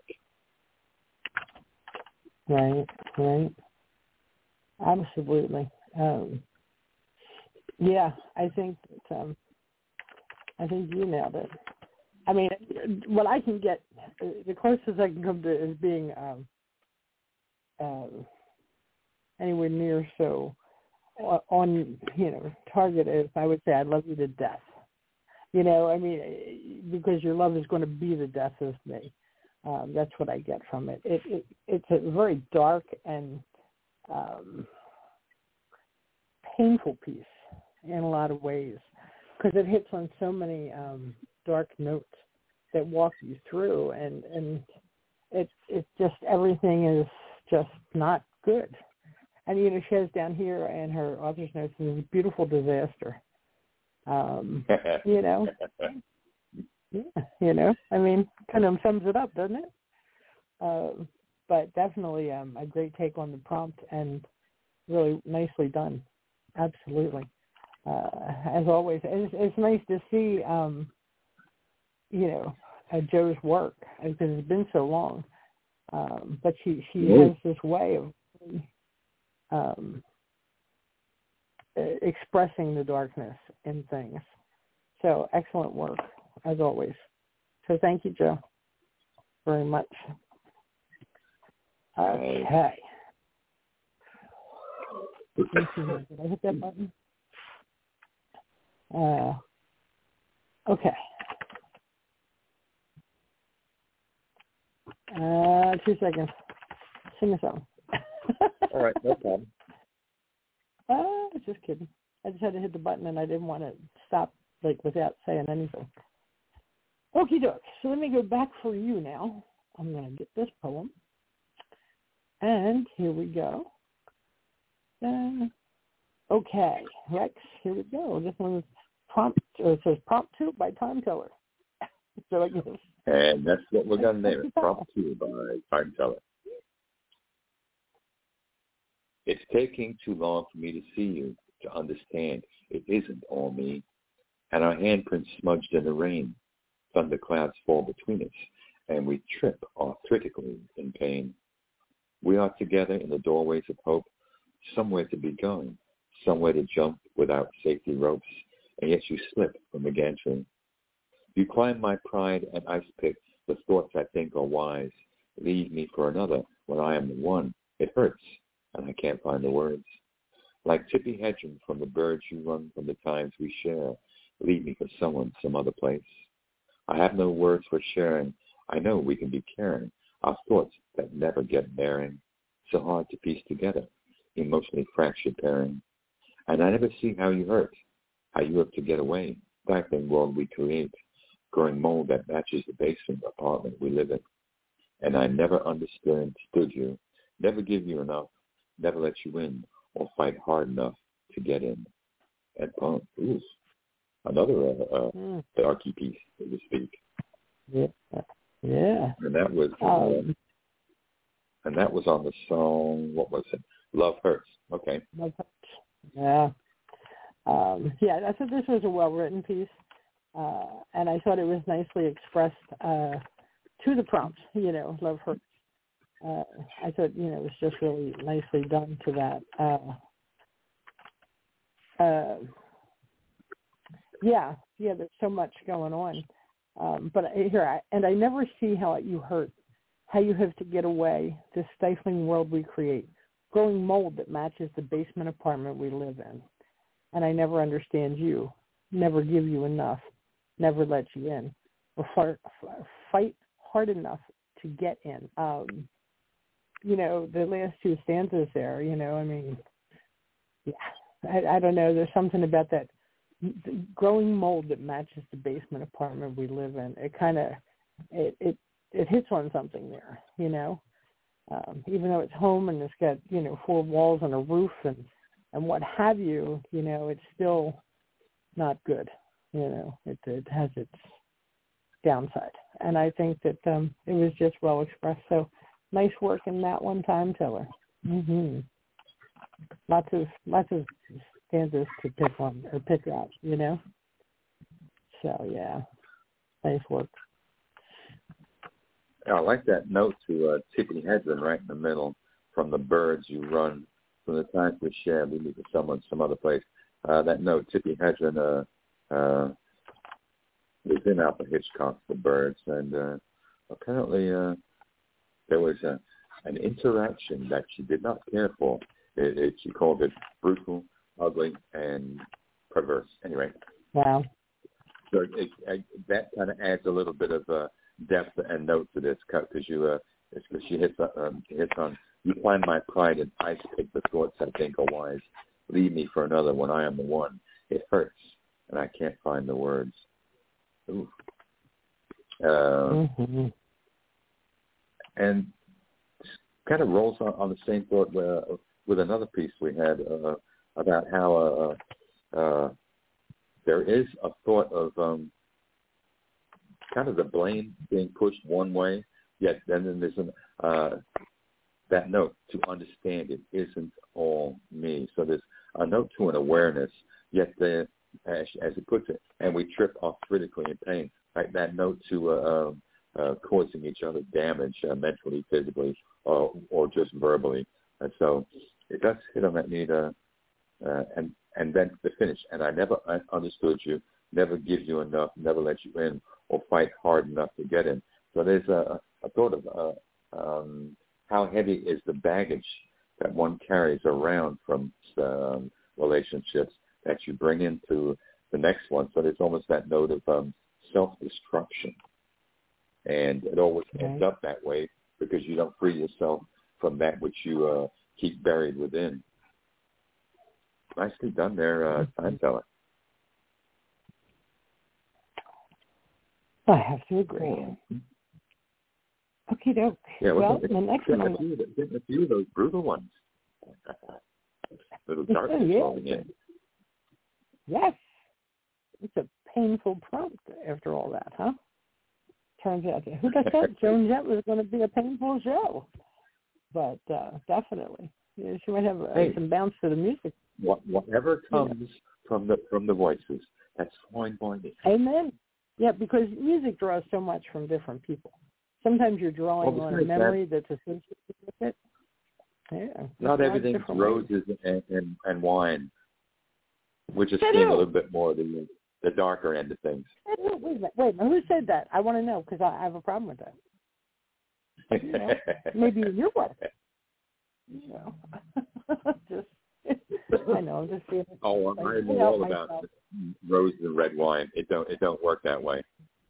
Right, right. Absolutely. Um, yeah, I think that, um, I think you nailed it. I mean, what I can get, the closest I can come to is being um, uh, anywhere near so on, you know, target is, I would say, I love you to death. You know, I mean, because your love is going to be the death of me. Um, that's what I get from it. It, it. It's a very dark and um, painful piece in a lot of ways, because it hits on so many um, dark notes that walk you through, and and it's it's just everything is just not good. And you know, she has down here in her author's notes is a beautiful disaster. Um, you know, yeah, you know, I mean, kind of sums it up, doesn't it? Uh, but definitely um, a great take on the prompt and really nicely done. Absolutely. Uh, as always, it's, it's nice to see, um, you know, uh, Jo's work, because it's been so long. Um, but she, she has this way of um, expressing the darkness in things. So excellent work, as always. So thank you, Joe, very much. Okay. Let me see here. Did I hit that button? Uh, okay. Uh, two seconds. Sing a song. All right, no problem. Uh, just kidding. I just had to hit the button, and I didn't want to stop like without saying anything. Okie doke. So let me go back for you now. I'm going to get this poem. And here we go. Uh, okay, Rex, here we go. This one is prompt, or it says Prompt two by Time Teller. So I guess. And that's what we're going to name it, Prompt two by Time Teller. It's taking too long for me to see you, to understand it isn't all me. And our handprints smudged in the rain. Thunderclouds fall between us, and we trip arthritically in pain. We are together in the doorways of hope, somewhere to be going, somewhere to jump without safety ropes, and yet you slip from the gantry. You climb my pride and ice pick the thoughts I think are wise. Leave me for another when I am the one. It hurts, and I can't find the words. Like Tippi Hedren from the birds you run from the times we share. Leave me for someone, some other place. I have no words for sharing. I know we can be caring. Our thoughts that never get bearing. So hard to piece together. Emotionally fractured pairing. And I never see how you hurt. How you have to get away. Stifling world we create. Growing mold that matches the basement apartment we live in. And I never understood you. Never give you enough. Never let you in. Or fight hard enough to get in. And pump. Ooh. Another uh, uh, mm. darky piece, so to speak. Yeah, yeah. And that was, uh, um, and that was on the song. What was it? Love Hurts. Okay. Love Hurts. Yeah. Um, yeah, I thought this was a well-written piece, uh, and I thought it was nicely expressed uh, to the prompt. You know, Love Hurts. Uh, I thought you know it was just really nicely done to that. Uh, uh, Yeah, yeah, there's so much going on. Um, but here, I, and I never see how you hurt, how you have to get away, this stifling world we create, growing mold that matches the basement apartment we live in. And I never understand you, never give you enough, never let you in, or fight, fight hard enough to get in. Um, you know, the last two stanzas there, you know, I mean, yeah, I, I don't know, there's something about that growing mold that matches the basement apartment we live in. It kind of it, it it hits on something there, you know. Um, even though it's home and it's got you know four walls and a roof and and what have you, you know, it's still not good. You know, it it has its downside, and I think that um, it was just well expressed. So nice work in that one, Time Teller. Mm-hmm. Lots of lots of. stanzas to pick on or pick out, you know. So yeah, nice work. I like that note to uh, Tippi Hedren right in the middle. From the birds you run, from the times we share, we meet with someone some other place. Uh, that note, Tippi Hedren, uh, uh, was in Alfred Hitchcock, The Birds, and uh, apparently uh, there was a, an interaction that she did not care for. It, it, she called it brutal, ugly, and perverse. Anyway. Wow. So it, it, that kind of adds a little bit of uh, depth and note to this cut because you, uh, because she hits, uh, um, hits on, you find my pride and ice pick the thoughts I think are wise. Leave me for another when I am the one. It hurts, and I can't find the words. Ooh. Uh, mm-hmm. And kind of rolls on, on the same thought uh, with another piece we had uh, about how uh, uh, there is a thought of um, kind of the blame being pushed one way, yet then, then there's an, uh, that note to understand it isn't all me. So there's a note to an awareness, yet the, as, as it puts it, and we trip off critically in pain. Right? That note to uh, uh, causing each other damage uh, mentally, physically, or, or just verbally. And so it does hit on that need, uh, uh, and and then the finish. And I never I understood you, never give you enough, never let you in, or fight hard enough to get in. So there's a, a thought of uh, um, how heavy is the baggage that one carries around from um, relationships that you bring into the next one. So there's almost that note of um, self-destruction. And it always okay. ends up that way because you don't free yourself from that which you uh, keep buried within. Nicely done there, uh, time teller. I have to agree. Okay, doke. Yeah, well, well the next getting one. A few, getting a few of those brutal ones. Little darkness yeah. rolling in. Yes. It's a painful prompt after all that, huh? Turns out, who'd have thought Joan Jett was going to be a painful show? But uh, definitely. Yeah, she might have uh, hey, some bounce to the music. What, whatever comes yeah. from the from the voices, that's fine by me. Amen. Yeah, because music draws so much from different people. Sometimes you're drawing well, on a memory that, that's associated with it. Yeah. Not everything's roses and, and, and wine. We're just I seeing know. a little bit more of the, the darker end of things. Wait a minute. Wait a minute. Who said that? I want to know because I, I have a problem with that. You know, maybe you're what? You know, just I know. I'm just feeling. Oh, like, I know all about roses and red wine. It don't it don't work that way.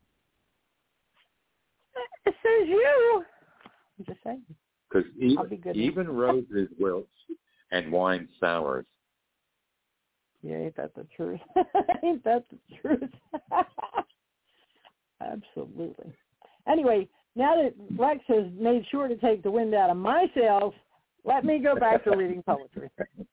It says you. I'm just saying. Because even, be even roses wilts and wine sours. Yeah, ain't that the truth? Ain't that the truth? Absolutely. Anyway, now that Rex has made sure to take the wind out of my sails, let me go back to reading poetry.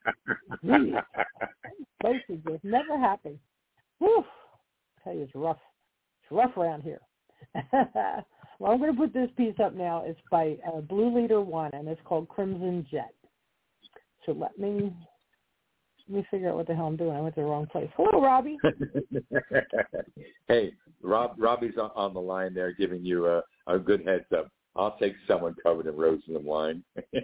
Both of you, never happy. Whew. I tell you, it's rough. It's rough around here. Well, I'm going to put this piece up now. It's by uh, Blue Leader One, and it's called Crimson Jet. So let me let me figure out what the hell I'm doing. I went to the wrong place. Hello, Robbie. Hey, Rob. Robbie's on, on the line there, giving you a, a good heads up. I'll take someone covered in roses and wine.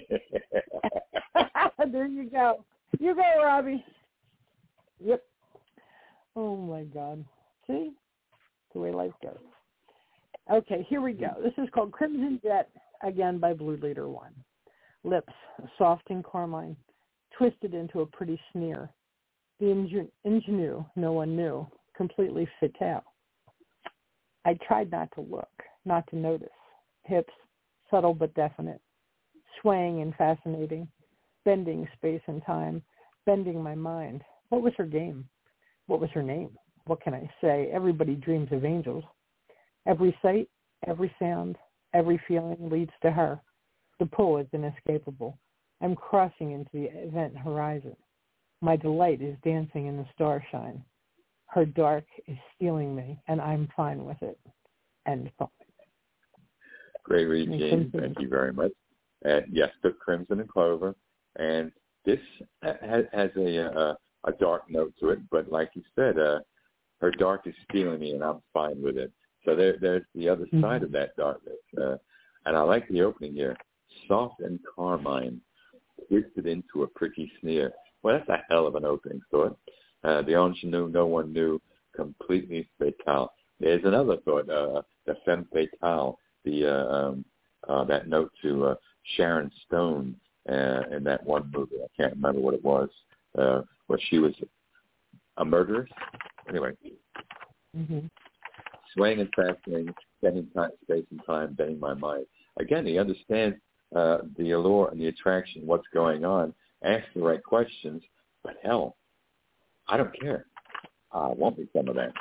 There you go. You go, Robbie. Yep. Oh my God. See, the way life goes. Okay, here we go. This is called Crimson Jet, again by Blue Leader One. Lips, soft and carmine, twisted into a pretty sneer. The ingen- ingenue no one knew, completely fatale. I tried not to look, not to notice. Hips, subtle but definite, swaying and fascinating, bending space and time, bending my mind. What was her game? What was her name? What can I say? Everybody dreams of angels. Every sight, every sound, every feeling leads to her. The pull is inescapable. I'm crossing into the event horizon. My delight is dancing in the starshine. Her dark is stealing me, and I'm fine with it. End poem. Great read, Jane. Thank you very much. Uh, yes, the Crimson and Clover. And this has, has a, a, a dark note to it, but like you said, uh, her dark is stealing me, and I'm fine with it. So there, there's the other side mm-hmm. of that darkness. Uh, and I like the opening here. Soft and carmine, twisted into a pretty sneer. Well, that's a hell of an opening thought. Uh, the ingenue no one knew, completely fatale. There's another thought, uh, the femme fatale, the, uh, um, uh, that note to uh, Sharon Stone uh, in that one movie. I can't remember what it was, uh, where she was a murderess. Anyway. Mm-hmm. Swaying and fascinating, bending time, space and time, bending my mind. Again, he understands uh, the allure and the attraction, what's going on, asks the right questions, but hell, I don't care. I want me some of that.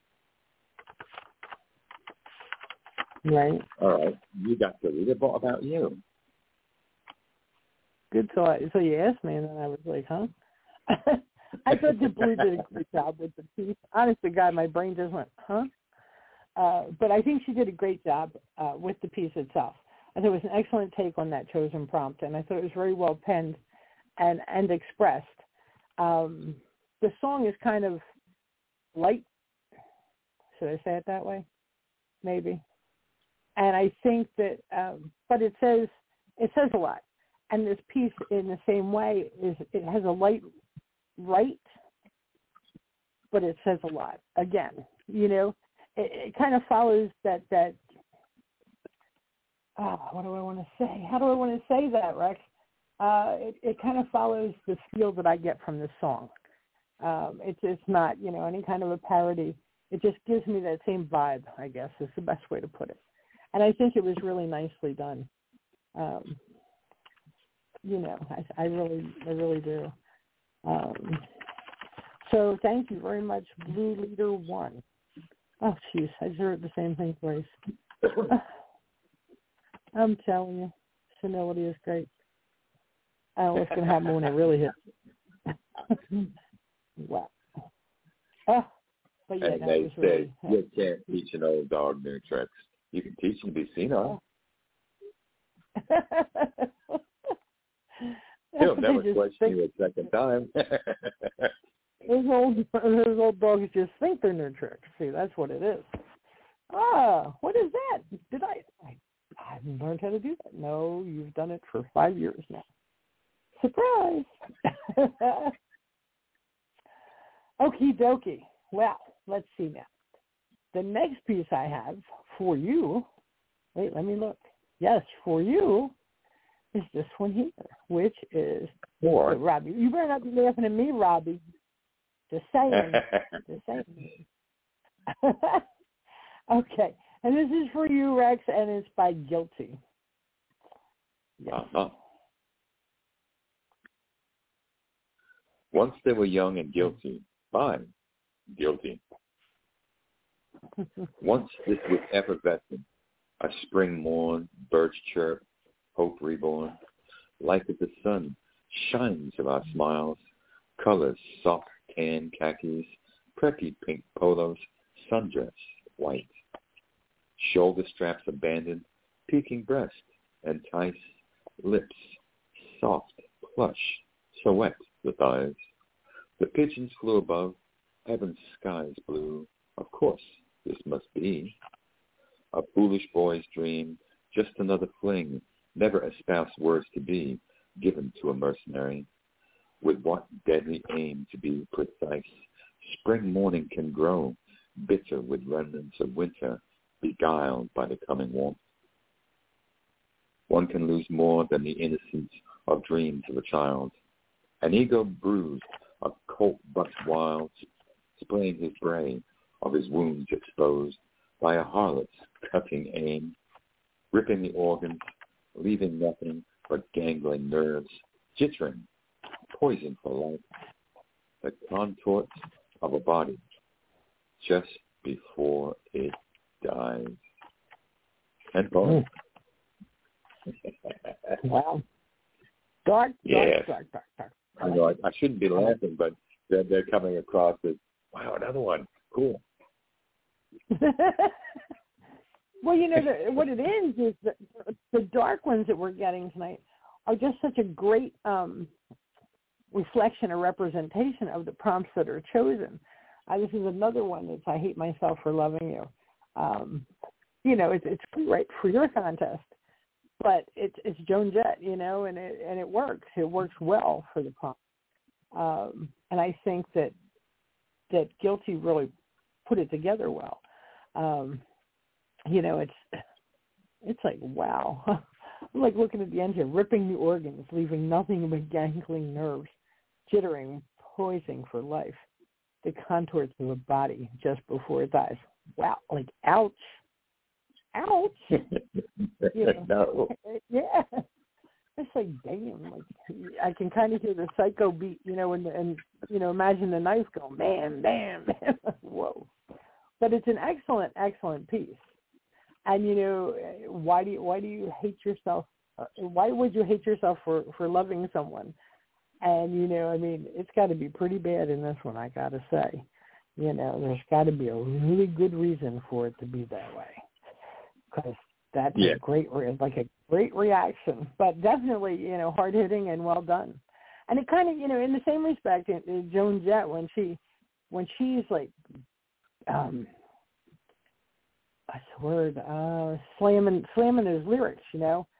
Right. All right. You got to read about, about you. Good thought. So you asked me, and then I was like, huh? I thought the Blue did a great job with the piece. Honest to God, my brain just went, huh? Uh, but I think she did a great job uh, with the piece itself. I thought it was an excellent take on that chosen prompt, and I thought it was very well penned and, and expressed. Um, the song is kind of light. Should I say it that way? Maybe. And I think that, um, but it says it says a lot. and this piece in the same way is it has a light right, but it says a lot. Again, you know, it, it kind of follows that, that, oh, what do I want to say? How do I want to say that, Rex? Uh, it, it kind of follows the feel that I get from this song. Um, it's it's not, you know, any kind of a parody. It just gives me that same vibe, I guess, is the best way to put it. And I think it was really nicely done. Um, you know, I, I really, I really do. Um, so thank you very much, Blue Leader One. Oh, jeez, I just heard the same thing twice. I'm telling you, senility is great. I don't know what's going to happen when it really hits. Wow. Oh, but yeah, and that they was say really, you can't teach an old dog new tricks. You can teach him to be senile. He'll never question think, you a second time. those old those old dogs just think they're new tricks. See, that's what it is. Ah, what is that? Did I, I? I haven't learned how to do that. No, you've done it for five years now. Surprise! Okie dokie. Well, let's see now. The next piece I have for you, wait, let me look. Yes, for you is this one here, which is, what? Robbie, you better not be laughing at me, Robbie. Just saying. Just saying. Okay. And this is for you, Rex, and it's by Guilty. Yes. Uh-huh. Once they were young and guilty. Fine. Guilty. Once this was effervescent, a spring morn, birds chirp, hope reborn. Light of the sun shines of our smiles, colors soft tan khakis, preppy pink polos, sundress white. Shoulder straps abandoned, peaking breast, entice, lips, soft, plush, so wet the thighs. The pigeons flew above, heaven's skies blue. Of course, this must be a foolish boy's dream, just another fling, never espouse words to be given to a mercenary. With what deadly aim to be precise? Spring morning can grow, bitter with remnants of winter, beguiled by the coming warmth. One can lose more than the innocence of dreams of a child. An ego bruised, a colt bucks wild, splaying his brain of his wounds exposed by a harlot's cutting aim, ripping the organs, leaving nothing but gangling nerves, jittering, poison for life, the contorts of a body just before it dies. And boom. Wow. Dark, dark, yes. dark, dark, dark. I know, I, I shouldn't be laughing, but they're, they're coming across as, wow, another one. Cool. Well, you know, the, what it is is that the dark ones that we're getting tonight are just such a great um, reflection or representation of the prompts that are chosen. Uh, this is another one that's I Hate Myself for Loving You. Um, you know, it's, it's great for your contest, but it's it's Joan Jett, you know, and it and it works. It works well for the prompt. Um, and I think that that Guilty really put it together well. Um, you know, it's it's like, wow. I'm like looking at the end here, ripping the organs, leaving nothing but gangling nerves, jittering, poising for life, the contours of a body just before it dies. Wow, like, ouch. Ouch. You know, no. Yeah. It's like, damn, like, I can kind of hear the psycho beat, you know, and, and you know, imagine the knife going, bam, bam, bam. Whoa. But it's an excellent, excellent piece. And, you know, why do you, why do you hate yourself? Uh, why would you hate yourself for, for loving someone? And, you know, I mean, it's got to be pretty bad in this one, I got to say. You know, there's got to be a really good reason for it to be that way. Because that's yeah. a great, re- like a great reaction. But definitely, you know, hard-hitting and well done. And it kind of, you know, in the same respect, in, in Joan Jett, when she, when she's like, um, what's the word, uh, slamming, slamming his lyrics, you know,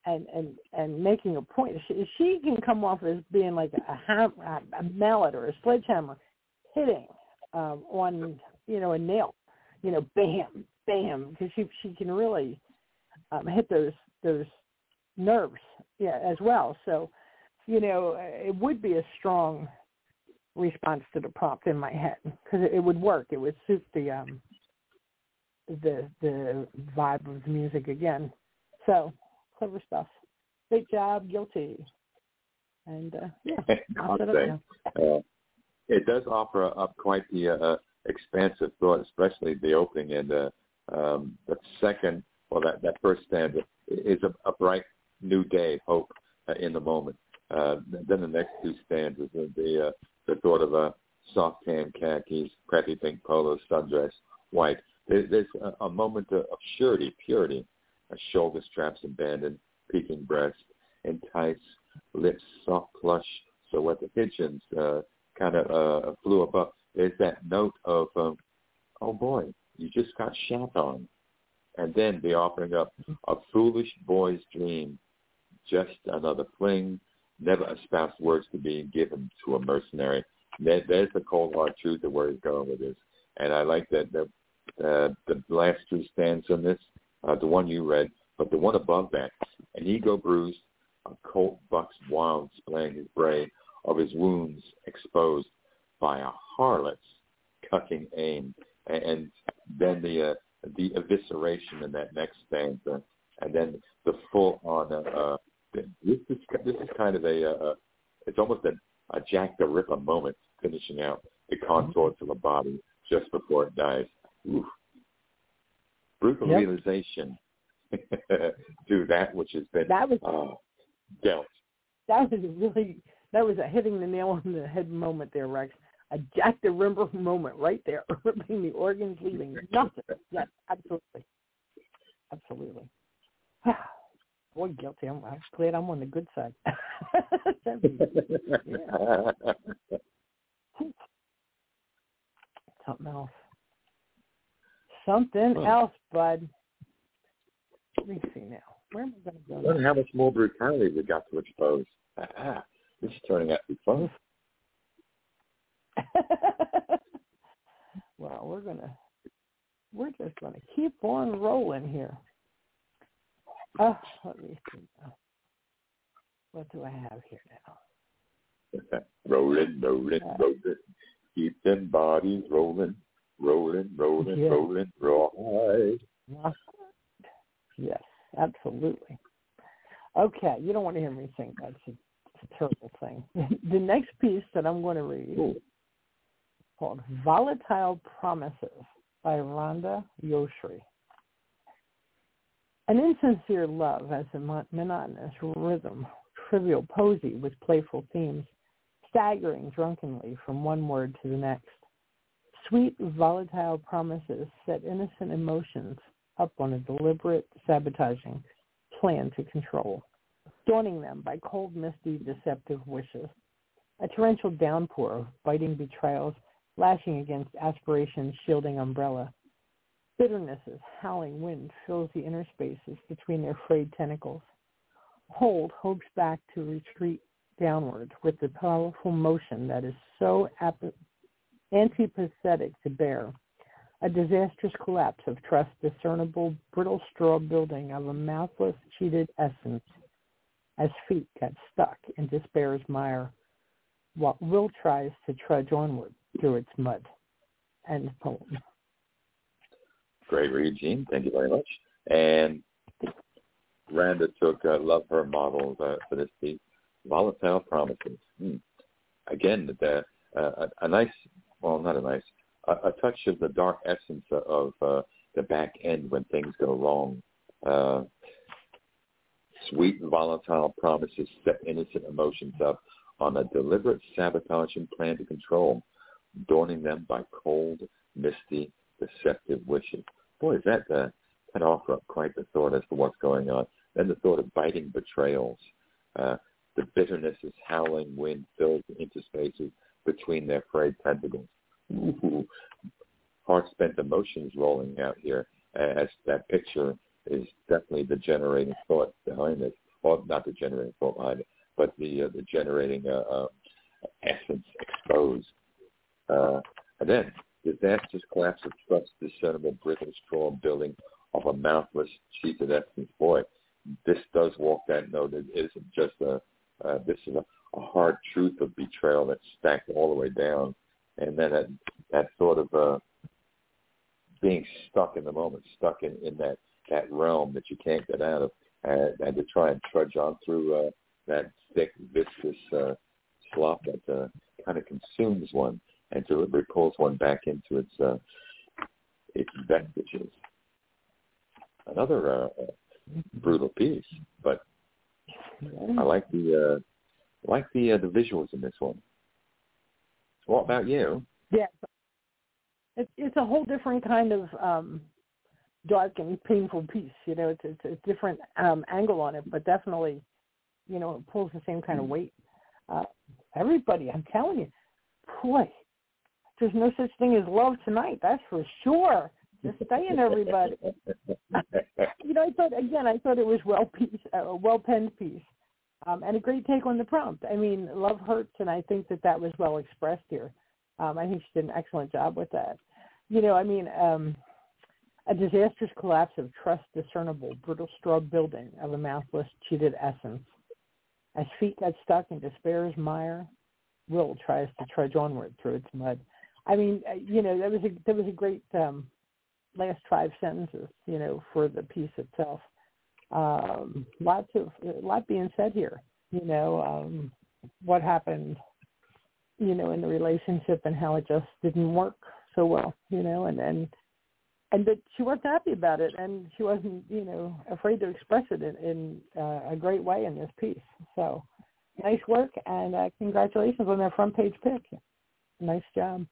and and and making a point. She, she can come off as being like a, ham, a mallet or a sledgehammer, hitting um, on you know a nail, you know, bam, bam, because she she can really um, hit those those nerves, yeah, as well. So, you know, it would be a strong response to the prompt in my head because it, it would work. It would suit the um, the the vibe of the music again. So clever stuff. Great job, guilty. And uh, yeah, I'll set up now. Uh, it does offer up quite the uh, expansive thought, especially the opening and uh, um, the second. Well, that, that first stanza is a, a bright new day, hope uh, in the moment. Uh, then the next two stanzas, the the, uh, the thought of a soft tan khakis, preppy pink polo, sundress, white. There, there's a, a moment of, of surety, purity, uh, shoulder straps abandoned, peaking breast, entice, lips soft plush. So what the pigeons uh, kind of uh, flew above. There's that note of, um, oh boy, you just got shat on. And then the offering up a foolish boy's dream, just another fling, never espoused words to be given to a mercenary. There, there's the cold hard truth of where he's going with this. And I like that the, uh, the last two stanzas in this, uh, the one you read, but the one above that, an ego bruised, a colt buck's wild, splaying his bray of his wounds exposed by a harlot's cucking aim. And, and then the uh, the evisceration in that next stanza, and then the full on. Uh, uh, this is this is kind of a. Uh, it's almost a, a Jack the Ripper moment, finishing out the contours of a body just before it dies. Oof. Brutal yep. realization to that which has been that was, uh, dealt. That was really that was a hitting the nail on the head moment there, Rex. A Jack the Ripper moment right there, ripping the organs, leaving nothing. Yes, absolutely. Absolutely. Boy, guilty. I'm, I'm glad I'm on the good side. Something else. Something oh. else, bud. Let me see now. Where am I going to go? Wonder how much more brutality we got to expose. Ah, this is turning out to be fun. Well, we're gonna we're just gonna keep on rolling here. Oh, let me see now. What do I have here now? rolling, rolling, uh, rolling. Keep them bodies rolling, rolling, rolling, yeah. rolling, right. Yes, absolutely. Okay, you don't want to hear me sing. That's a, it's a terrible thing. The next piece that I'm going to read Ooh. called Volatile Promises by Rhonda Yoshri. An insincere love as a monotonous rhythm, trivial posy with playful themes, staggering drunkenly from one word to the next. Sweet, volatile promises set innocent emotions up on a deliberate, sabotaging plan to control, daunting them by cold, misty, deceptive wishes. A torrential downpour of biting betrayals lashing against aspiration's shielding umbrella. Bitterness's howling wind fills the inner spaces between their frayed tentacles. Hold hopes back to retreat downward with the powerful motion that is so ap- antipathetic to bear. A disastrous collapse of trust, discernible, brittle straw building of a mouthless, cheated essence as feet get stuck in despair's mire, while will tries to trudge onward through its mud. End poem. Great read, Gene. Thank you very much. And Rhonda took uh, Love Her models uh, for this piece. Volatile Promises. Hmm. Again, the, uh, a, a nice, well, not a nice, a, a touch of the dark essence of uh, the back end when things go wrong. Uh, sweet, volatile promises set innocent emotions up on a deliberate sabotaging plan to control, daunting them by cold, misty, deceptive wishes. Boy, is that uh, that offer up quite the thought as to what's going on. Then the thought of biting betrayals. Uh, the bitterness is howling wind fills the interspaces between their frayed tentacles. Ooh, heart-spent emotions rolling out here as that picture is definitely the generating thought behind it. or not the generating force behind it, but the uh, the generating uh, uh, essence exposed. Uh, and then, disastrous collapse of trust, discernible, brittle straw building of a mouthless, cheated essence. Boy, this does walk that note. It isn't just a, uh, this is a, a hard truth of betrayal that's stacked all the way down. And then that, that sort of uh, being stuck in the moment, stuck in, in that, that realm that you can't get out of, and, and to try and trudge on through uh, that thick, viscous uh, slop that uh, kind of consumes one until it repulls one back into its uh, its vestiges. Another uh, brutal piece, but I like the uh, like the uh, the visuals in this one. So what about you? Yeah, it's it's a whole different kind of um, dark and painful piece. You know, it's it's a different um, angle on it, but definitely, you know, it pulls the same kind of weight. Uh, everybody, I'm telling you, boy, there's no such thing as love tonight. That's for sure. Just staying, everybody. You know, I thought again. I thought it was well piece, a well penned piece, um, and a great take on the prompt. I mean, love hurts, and I think that that was well expressed here. Um, I think she did an excellent job with that. You know, I mean, um, a disastrous collapse of trust, discernible, brittle straw building of a mouthless, cheated essence. As feet got stuck in despair's mire, will tries to trudge onward through its mud. I mean, you know, that was a that was a great. Um, last five sentences, you know, for the piece itself. Um, lots of, a lot being said here, you know, um, what happened, you know, in the relationship and how it just didn't work so well, you know, and, and, and that she wasn't happy about it and she wasn't, you know, afraid to express it in, in uh, a great way in this piece. So nice work and uh, congratulations on that front page pick. Nice job.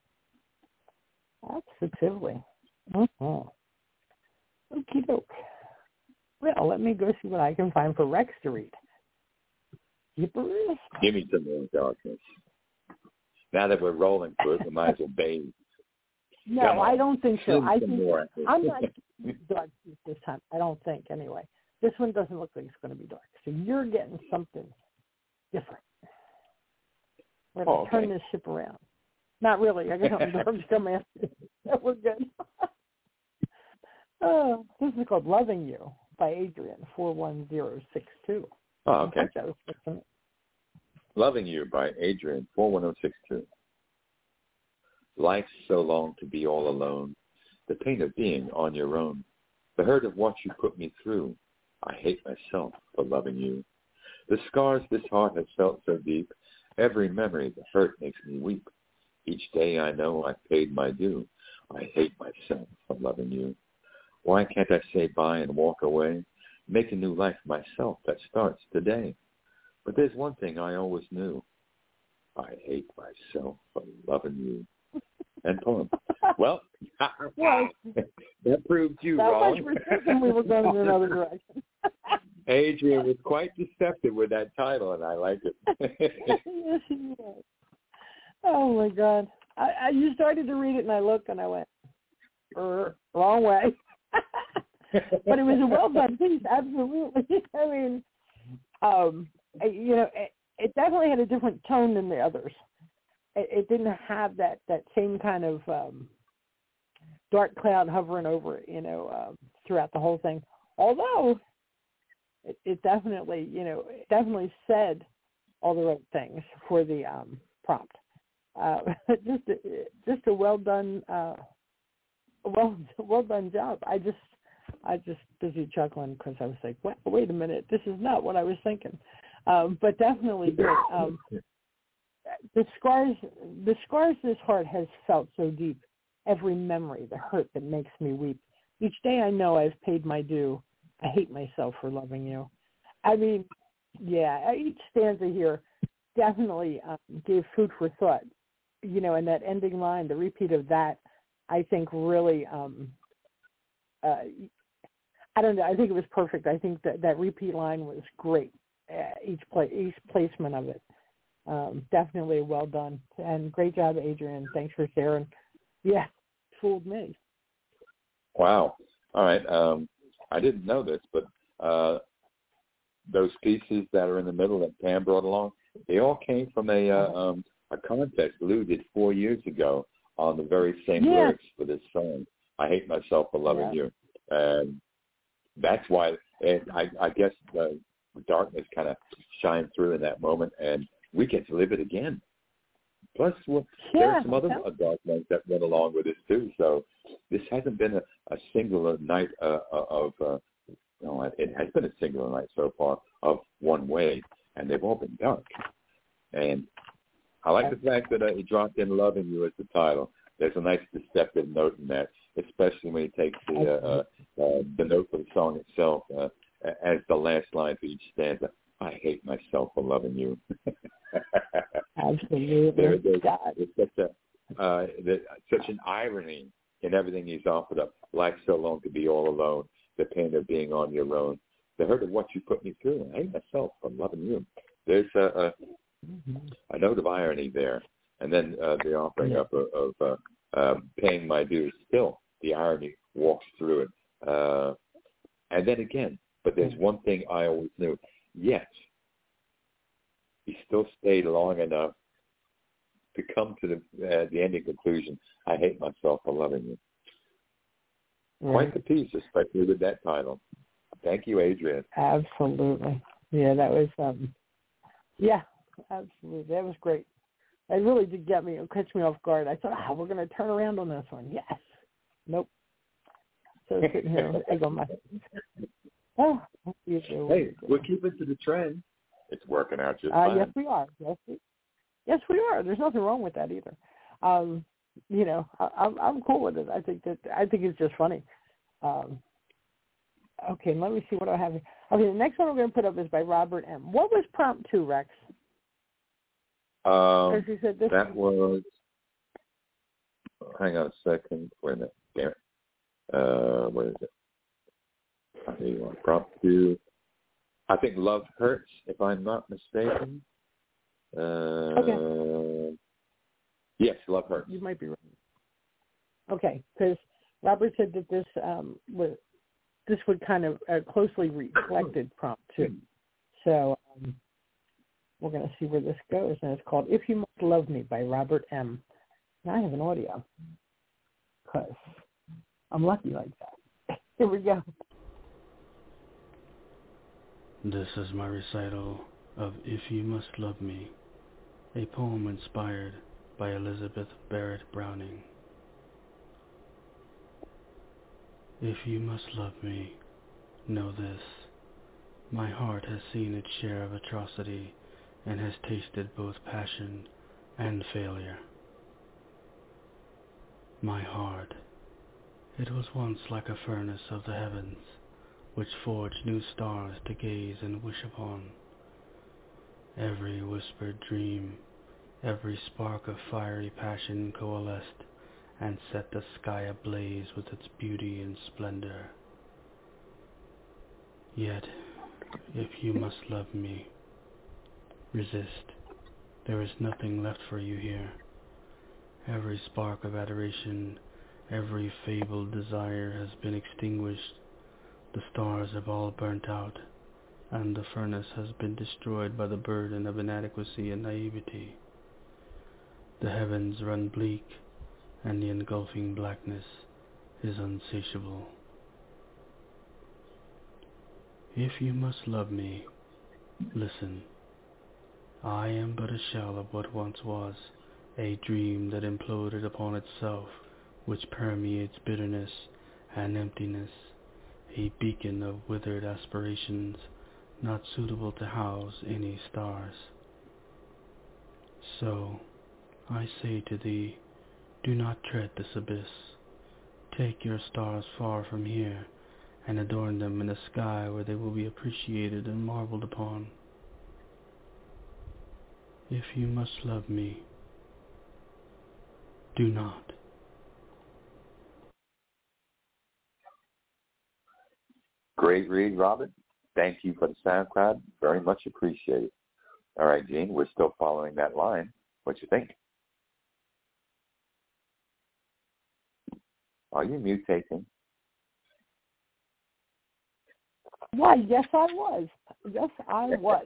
Absolutely. Mm-hmm. Okie doke. Well, let me go see what I can find for Rex to read. Yippers. Give me some more darkness. Now that we're rolling through it, we might as well bathe. No, I don't think so. Send I some think more. I'm not dark this time. I don't think anyway. This one doesn't look like it's going to be dark. So you're getting something different. We're going to Oh, okay. turn this ship around. Not really. I got something dark to come after. We're good. Oh, this is called Loving You by Adrian, four one zero six two. Oh, okay. That was different. Loving You by Adrian, four one zero six two. Life's so long to be all alone, the pain of being on your own, the hurt of what you put me through. I hate myself for loving you. The scars this heart has felt so deep, every memory the hurt makes me weep. Each day I know I've paid my due. I hate myself for loving you. Why can't I say bye and walk away, make a new life myself that starts today? But there's one thing I always knew. I hate myself for loving you. End poem. Well, well that proved you that wrong. much for thinking we were going in another direction. Adrian was quite deceptive with that title, and I like it. Yes, he was. Oh, my God. I, I, you started to read it, and I looked, and I went, er, wrong way. But it was a well-done piece, absolutely. I mean, um, you know, it, it definitely had a different tone than the others. It, it didn't have that, that same kind of um, dark cloud hovering over it, you know, um, throughout the whole thing. Although it, it definitely, you know, it definitely said all the right things for the um, prompt. Uh, just, a, just a well done, uh, well, well done job. I just, I just busy chuckling because I was like, wait, wait a minute, this is not what I was thinking. Um, but definitely good. Um, the scars, the scars this heart has felt so deep. Every memory, the hurt that makes me weep. Each day I know I've paid my due. I hate myself for loving you. I mean, yeah, each stanza here definitely um, gave food for thought. You know, and that ending line, the repeat of that, I think really, um, uh, I don't know, I think it was perfect. I think that that repeat line was great. Uh, each play, each placement of it, um, definitely well done. And great job, Adrian. Thanks for sharing. Yeah, fooled me. Wow. All right. Um, I didn't know this, but uh, those pieces that are in the middle that Pam brought along, they all came from a uh, um, a contest Lou did four years ago on the very same yeah. lyrics for this song. I hate myself for loving yeah. you, and that's why. And I, I guess the darkness kind of shined through in that moment, and we get to live it again. Plus, well, yeah, there are some other okay. dark nights that went along with this too. So this hasn't been a, a singular night uh, of. Uh, no, it has been a singular night so far of one way, and they've all been dark. And I like the fact that uh, he dropped in "Loving You" as the title. There's a nice deceptive note in that, especially when he takes the uh, uh, uh, the note for the song itself uh, as the last line for each stanza. I hate myself for loving you. Absolutely. there, there's, there's such a uh, there's such an irony in everything he's offered up. Life so long to be all alone. The pain of being on your own. The hurt of what you put me through. I hate myself for loving you. There's a, a, mm-hmm. a note of irony there. And then uh, the offering yeah. up of, of uh, uh, paying my dues. Still, the irony walks through it. Uh, and then again, but there's one thing I always knew. Yes, he still stayed long enough to come to the uh, the ending conclusion. I hate myself for loving you. Right. Quite the piece, especially with that title. Thank you, Adrian. Absolutely. Yeah, that was, um, yeah, absolutely. That was great. It really did get me, catch me off guard. I thought, oh, we're going to turn around on this one. Yes. Nope. So sitting here with egg on my oh, hey, we're keeping to the trend. It's working out just uh, fine. Yes, we are. Yes, we, yes, we are. There's nothing wrong with that either. Um, you know, I, I'm I'm cool with it. I think that I think it's just funny. Um, okay, let me see what I have here. Okay, the next one we're going to put up is by Robert M. What was prompt two, Rex? Um, As you said, this that was. Hang on a second. Wait a minute. Damn it. Uh, what is it? I think you want prompt two. I think Love Hurts, if I'm not mistaken. Uh, okay. Yes, Love Hurts. You might be right. Okay, because Robert said that this um, was this would kind of uh, closely reflected prompt two. So um, we're going to see where this goes, and it's called "If You Must Love Me" by Robert M. And I have an audio because I'm lucky like that. Here we go. This is my recital of "If You Must Love Me," a poem inspired by Elizabeth Barrett Browning. If you must love me, know this. My heart has seen its share of atrocity and has tasted both passion and failure. My heart, it was once like a furnace of the heavens, which forged new stars to gaze and wish upon. Every whispered dream, every spark of fiery passion coalesced and set the sky ablaze with its beauty and splendor. Yet, if you must love me, resist. There is nothing left for you here. Every spark of adoration, every fabled desire has been extinguished. The stars have all burnt out, and the furnace has been destroyed by the burden of inadequacy and naivety. The heavens run bleak, and the engulfing blackness is insatiable. If you must love me, listen. I am but a shell of what once was, a dream that imploded upon itself, which permeates bitterness and emptiness, a beacon of withered aspirations, not suitable to house any stars. So, I say to thee, do not tread this abyss. Take your stars far from here, and adorn them in a sky where they will be appreciated and marveled upon. If you must love me, do not. Great read, Robert. Thank you for the SoundCloud. Very much appreciated. All right, Gene, we're still following that line. What you think? Are you mutating? Why, yes, I was. Yes, I was.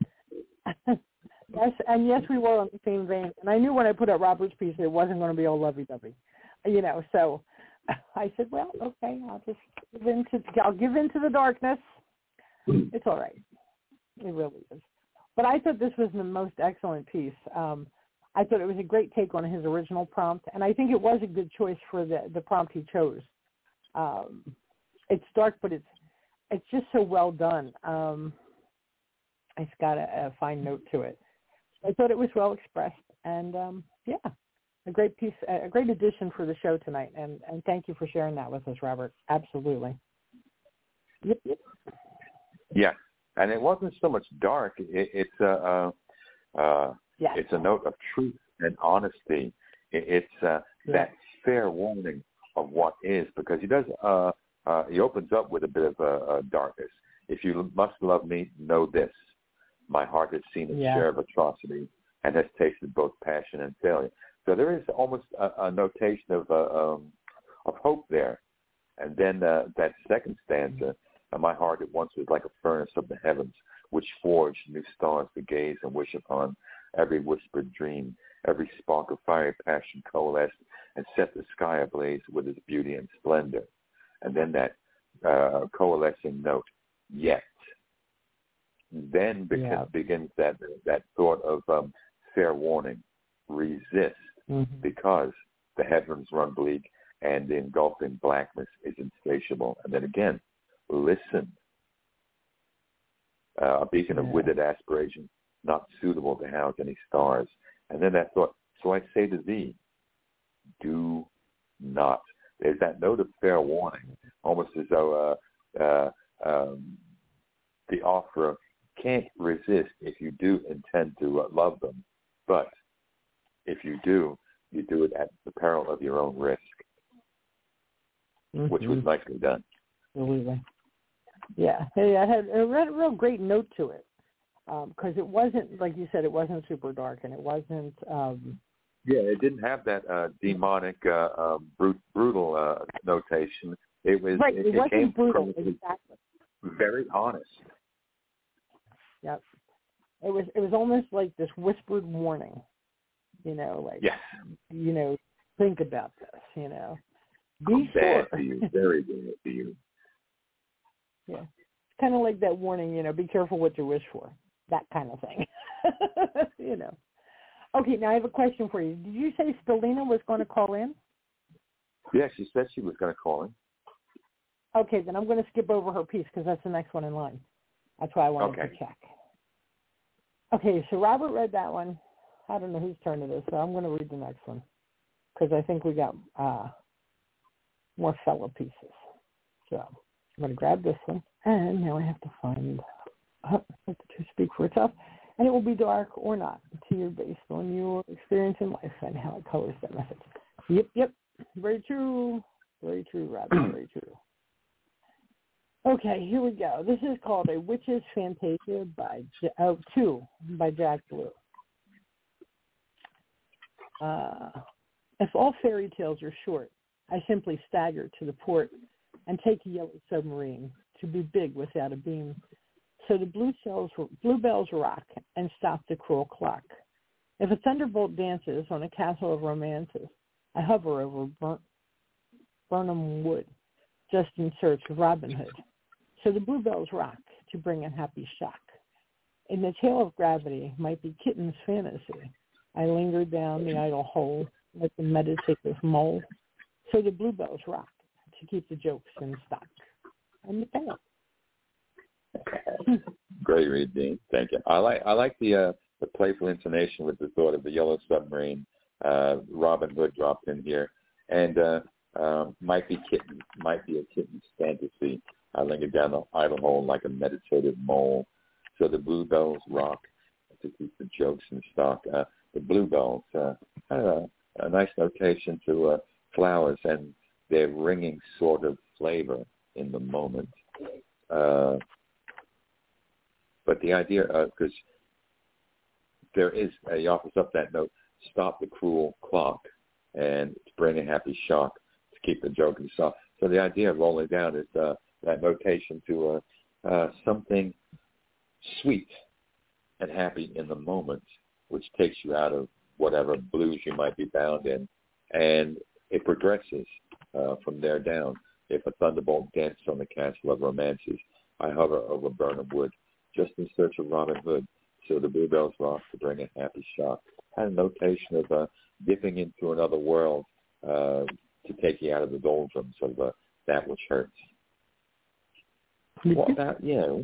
Yes, and yes, we were on the same vein. And I knew when I put out Robert's piece, it wasn't going to be all lovey-dovey, you know. So I said, well, okay, I'll just give in to, I'll give in to the darkness. It's all right. It really is. But I thought this was the most excellent piece. Um, I thought it was a great take on his original prompt, and I think it was a good choice for the, the prompt he chose. Um, it's dark, but it's it's just so well done. Um, it's got a, a fine note to it. I thought it was well expressed, and um, yeah, a great piece, a great addition for the show tonight. And, and thank you for sharing that with us, Robert. Absolutely. Yep, yep. Yeah, and it wasn't so much dark. It, it's a, uh, uh, yes. it's a note of truth and honesty. It, it's uh, yeah. that fair warning of what is, because he does. Uh, uh, he opens up with a bit of uh, uh, darkness. If you must love me, know this. My heart has seen its yeah. share of atrocity and has tasted both passion and failure. So there is almost a, a notation of uh, um, of hope there. And then uh, that second stanza, uh, my heart at once was like a furnace of the heavens, which forged new stars to gaze and wish upon. Every whispered dream, every spark of fiery passion coalesced and set the sky ablaze with its beauty and splendor. And then that uh, coalescing note, yet. Then be- yeah. begins that that thought of um, fair warning, resist, mm-hmm. because the heavens run bleak and the engulfing blackness is insatiable. And then again, listen, uh, a beacon yeah. of withered aspiration, not suitable to house any stars. And then that thought, so I say to thee, do not. There's that note of fair warning, almost as though uh, uh, um, the offerer can't resist if you do intend to uh, love them. But if you do, you do it at the peril of your own risk, mm-hmm. which was nicely done. Absolutely. Yeah. Hey, I had a real great note to it because um, it wasn't, like you said, it wasn't super dark, and it wasn't. Um, yeah, it didn't have that uh, demonic, uh, uh, brut- brutal uh, notation. It was. Right. It, it, it wasn't came brutal. From, exactly. Very honest. Yep. It was. It was almost like this whispered warning. You know, like. Yes. You know, think about this. You know. Be bad sure. for you. Very bad for you. Yeah. Kind of like that warning, you know, be careful what you wish for. That kind of thing. you know. Okay, now I have a question for you. Did you say Stelina was going to call in? Yeah, she said she was going to call in. Okay, then I'm going to skip over her piece because that's the next one in line. That's why I wanted okay. to check. Okay, so Robert read that one. I don't know whose turn it is, so I'm going to read the next one because I think we got uh, more fellow pieces. So I'm going to grab this one, and now I have to find uh, let the truth speak for itself, and it will be dark or not to your based on your experience in life and how it colors that message. Yep, yep, very true, very true, Robert, very true. Okay, here we go. This is called A Witch's Fantasia by J- oh, two by Jack Blue. Uh, if all fairy tales are short, I simply stagger to the port and take a yellow submarine to be big without a beam. So the blue, cells, blue bells rock and stop the cruel clock. If a thunderbolt dances on a castle of romances, I hover over Bur- Burnham Wood, just in search of Robin Hood. So the blue bells rock to bring a happy shock. In the tail of gravity might be kitten's fantasy. I linger down the idle hole like the meditative mole. So the blue bells rock to keep the jokes in stock. And the tail. Great read, Dean. Thank you. I like I like the uh, the playful intonation with the thought of the yellow submarine. Uh, Robin Hood dropped in here, and uh, um, might be kitten, might be a kitten's fantasy. I linger down the idle hole like a meditative mole. So the bluebells rock to keep the jokes in stock. Uh, the bluebells, uh, kind of a, a nice notation to uh, flowers and their ringing sort of flavor in the moment. Uh, but the idea, because uh, there is, uh, he offers up that note, stop the cruel clock and to bring a happy shock to keep the joke in stock. So the idea of rolling down is uh, that notation to uh, uh, something sweet and happy in the moment, which takes you out of whatever blues you might be bound in, and it progresses uh, from there down. If a thunderbolt dances on the castle of romances, I hover over Burnham Wood, just in search of Robin Hood, so the bluebells rock to bring a happy shock. Had a notation of uh, dipping into another world uh, to take you out of the doldrums of uh, that which hurts. What about you?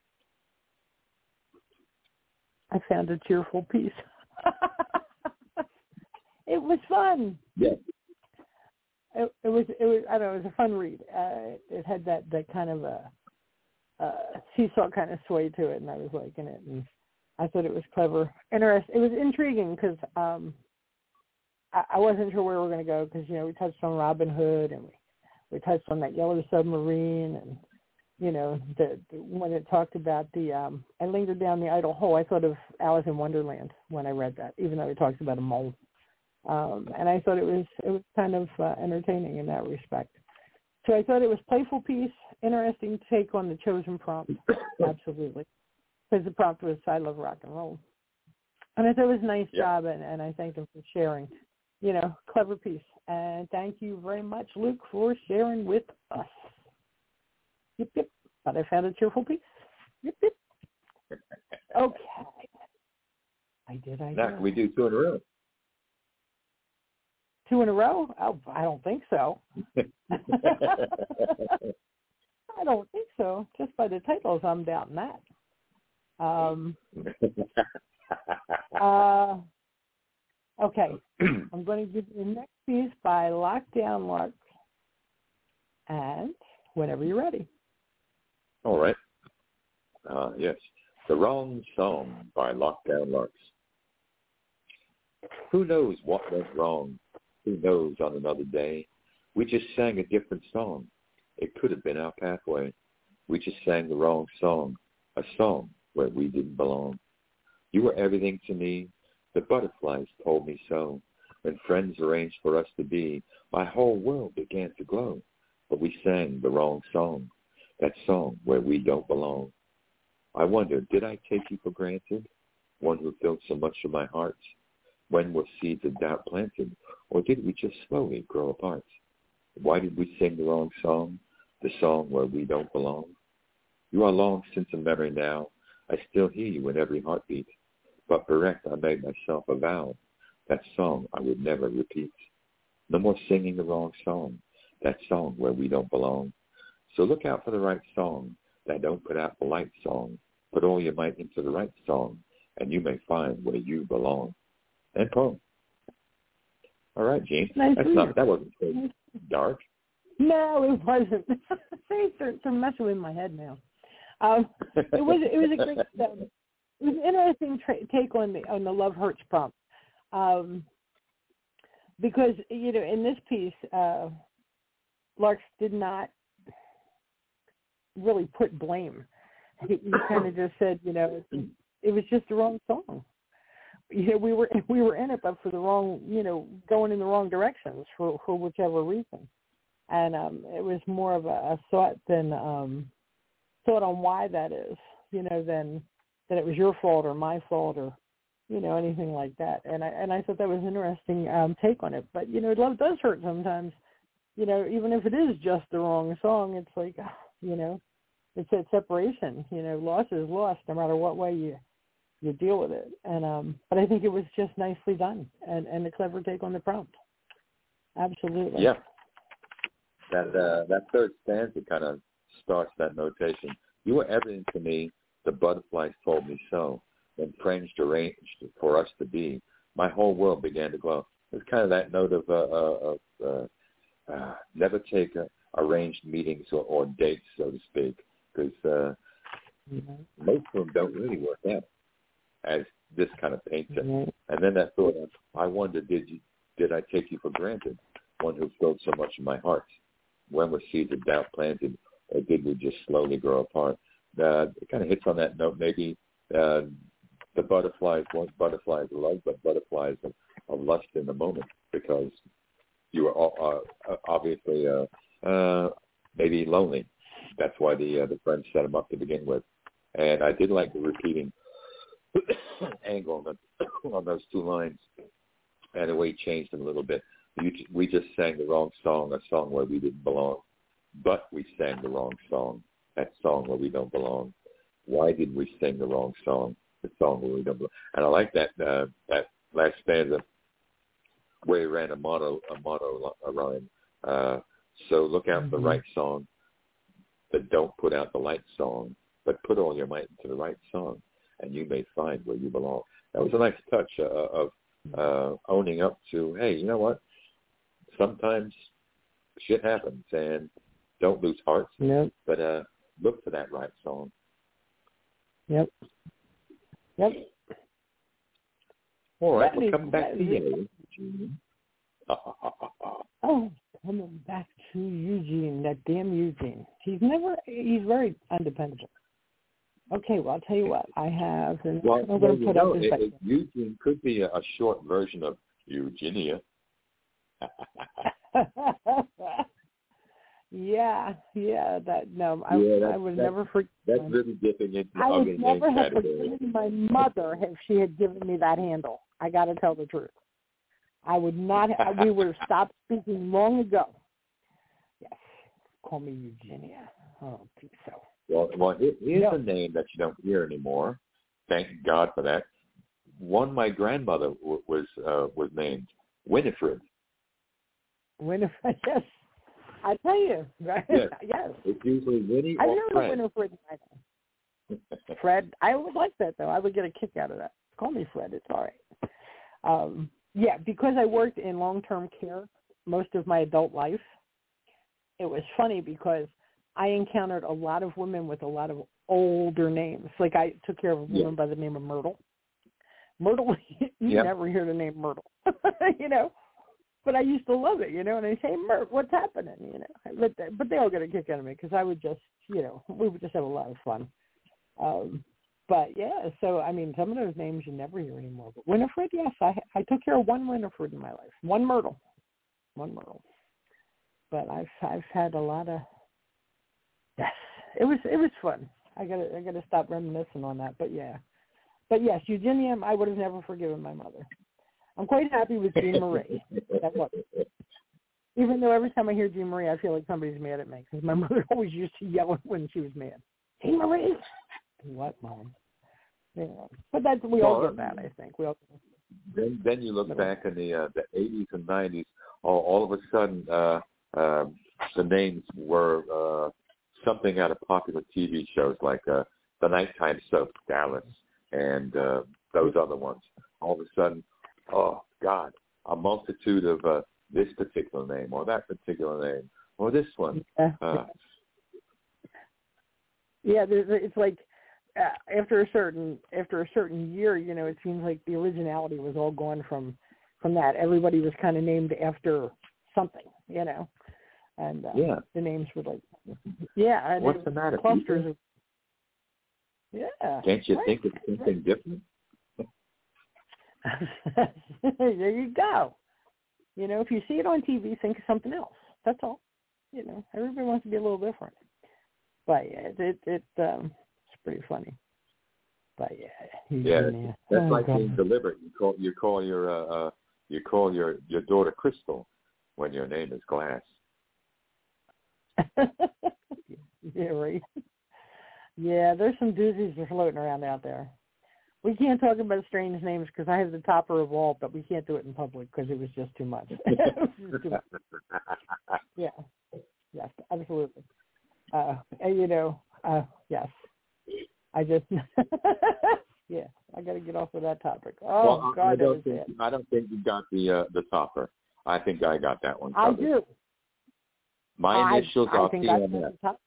I found a cheerful piece. It was fun. Yeah. It, it was. It was. I don't know. It was a fun read. Uh, it had that, that kind of a, a seesaw kind of sway to it, and I was liking it. And I thought it was clever, interesting. It was intriguing because um, I, I wasn't sure where we were going to go because you know we touched on Robin Hood and we, we touched on that yellow submarine and you know the, the when it talked about the um, I lingered down the idle hole. I thought of Alice in Wonderland when I read that, even though it talks about a mole. Um, and I thought it was it was kind of uh, entertaining in that respect. So I thought it was playful piece, interesting take on the chosen prompt, absolutely, because the prompt was I love rock and roll, and I thought it was a nice yeah. job, and, and I thank them for sharing. You know, clever piece, and thank you very much, Luke, for sharing with us. Yep, yep. But I found a cheerful piece. Yep, yep. Okay. I did. I Now, did. can we do two in a row? Two in a row? Oh, I don't think so. I don't think so. Just by the titles, I'm doubting that. Um, uh, okay. I'm going to give you the next piece by Lockdown Larks. And whenever you're ready. All right. Uh, yes. The Wrong Song by Lockdown Larks. Who knows what went wrong? Who knows on another day? We just sang a different song. It could have been our pathway. We just sang the wrong song, a song where we didn't belong. You were everything to me. The butterflies told me so. When friends arranged for us to be, my whole world began to glow. But we sang the wrong song, that song where we don't belong. I wonder, did I take you for granted? One who filled so much of my heart? When were seeds of doubt planted? Or did we just slowly grow apart? Why did we sing the wrong song, the song where we don't belong? You are long since a memory now. I still hear you in every heartbeat. But bereft, I made myself a vow, that song I would never repeat. No more singing the wrong song, that song where we don't belong. So look out for the right song, that don't put out the light song. Put all your might into the right song, and you may find where you belong. And poem. All right, Gene. Nice That's not, that wasn't so dark. No, it wasn't. See, they're, they're messing with my head now. Um, it was it was a great um, it was an interesting tra- take on the on the love hurts prompt, um, because you know in this piece, uh, Larks did not really put blame. He, he kind of just said, you know, it, it was just the wrong song. You know, we were we were in it, but for the wrong, you know, going in the wrong directions for, for whichever reason. And um, it was more of a, a thought than um, thought on why that is, you know, than that it was your fault or my fault or, you know, anything like that. And I and I thought that was an interesting um, take on it. But you know, love does hurt sometimes. You know, even if it is just the wrong song, it's like, you know, it's that separation. You know, loss is lost no matter what way you. you deal with it. And um, but I think it was just nicely done and, and a clever take on the prompt. Absolutely. Yeah. That uh, that third stanza kind of starts that notation. You were everything to me. The butterflies told me so. When friends arranged for us to be, my whole world began to glow. It's kind of that note of, uh, uh, of uh, uh, never take uh, arranged meetings or, or dates, so to speak, because uh, mm-hmm. most of them don't really work out, as this kind of paints it. Mm-hmm. And then that thought, I wonder, did you, did I take you for granted, one who filled so much of my heart? When were seeds of doubt planted, or did we just slowly grow apart? Uh, it kind of hits on that note. Maybe uh, the butterflies weren't butterflies of love, but butterflies of, of lust in the moment, because you were all, uh, obviously uh, uh, maybe lonely That's why the uh, the friends set them up to begin with. And I did like the repeating angle on, the, on those two lines, and the way it changed them a little bit. You, we just sang the wrong song, a song where we didn't belong, but we sang the wrong song, that song where we don't belong. Why did we sing the wrong song, the song where we don't belong? And I like that uh, that last stanza where he ran a motto, a motto a rhyme. Uh, so look out for the right song, but don't put out the light song, but put all your might into the right song, and you may find where you belong. That was a nice touch uh, of uh, owning up to, hey, you know what? Sometimes shit happens, and don't lose heart, yep. but uh, look for that right song. Yep. Yep. All right, that we'll is, come back to you. Oh, coming back to Eugene, that damn Eugene. He's never, he's very undependable. Okay, well, I'll tell you what, I have, and well, I'm going well, to put know, up this. It, it, Eugene could be a, a short version of Eugenia. yeah, yeah, that, no, I, yeah, I would never forget. That's really dipping into the I ugly would never name have category. forgiven my mother if she had given me that handle. I got to tell the truth. I would not, have, we would have stopped speaking long ago. Yes, call me Eugenia. I don't think so. Well, well here's no. a name that you don't hear anymore. Thank God for that. One my grandmother w- was uh, was named Winifred. Winifred, yes. I tell you, right? Yes. yes. It's usually Winnie I or never Fred. Winifred in my name. Fred, I would like that though. I would get a kick out of that. Call me Fred. It's all right. Um, yeah, because I worked in long-term care most of my adult life. It was funny because I encountered a lot of women with a lot of older names. Like I took care of a woman yeah. by the name of Myrtle. Myrtle, you yep. never hear the name Myrtle, you know. But I used to love it, you know. And I say, Myrtle, what's happening, you know? But they, but they all get a kick out of me because I would just, you know, we would just have a lot of fun. Um, but yeah, so I mean, some of those names you never hear anymore. But Winifred, yes, I I took care of one Winifred in my life, one Myrtle, one Myrtle. But I've I've had a lot of. Yes, it was it was fun. I gotta I gotta stop reminiscing on that. But yeah, but yes, Eugenia, I would have never forgiven my mother. I'm quite happy with Jean Marie. That was. Even though every time I hear Jean Marie, I feel like somebody's mad at me because my mother always used to yell when she was mad. Jean Marie. What, Mom? Yeah. But that's we all get that. I think we all. Then then you look back in the uh, the eighties and nineties. All, all of a sudden, uh, uh, the names were. Uh, something out of popular T V shows like uh, the nighttime soap Dallas and uh, those other ones. All of a sudden, oh, God, a multitude of uh, this particular name or that particular name or this one. Yeah, uh, yeah there's, it's like uh, after a certain after a certain year, you know, it seems like the originality was all gone from, from that. Everybody was kind of named after something, you know. And uh, yeah. the names were like, yeah. And what's the matter? Clusters of, yeah. Can't you right. think of something different? There you go. You know, if you see it on T V, think of something else. That's all. You know, everybody wants to be a little different. But yeah, it it, it um, it's pretty funny. But yeah, yeah, yeah. that's oh, like God. being deliberate. You call you call your uh, uh, you call your, your daughter Crystal when your name is Glass. Yeah, right. Yeah, there's some doozies that are floating around out there. We can't talk about strange names because I have the topper of all, but we can't do it in public because it was just too much. just too much. Yeah, yes, absolutely. Uh, and, you know, uh, yes, I just, yeah, I got to get off of that topic. Oh well, God, I that don't was think bad. I don't think you got the uh, the topper. I think I got that one I covered. do. My initials I, I are think P I M got S. the top.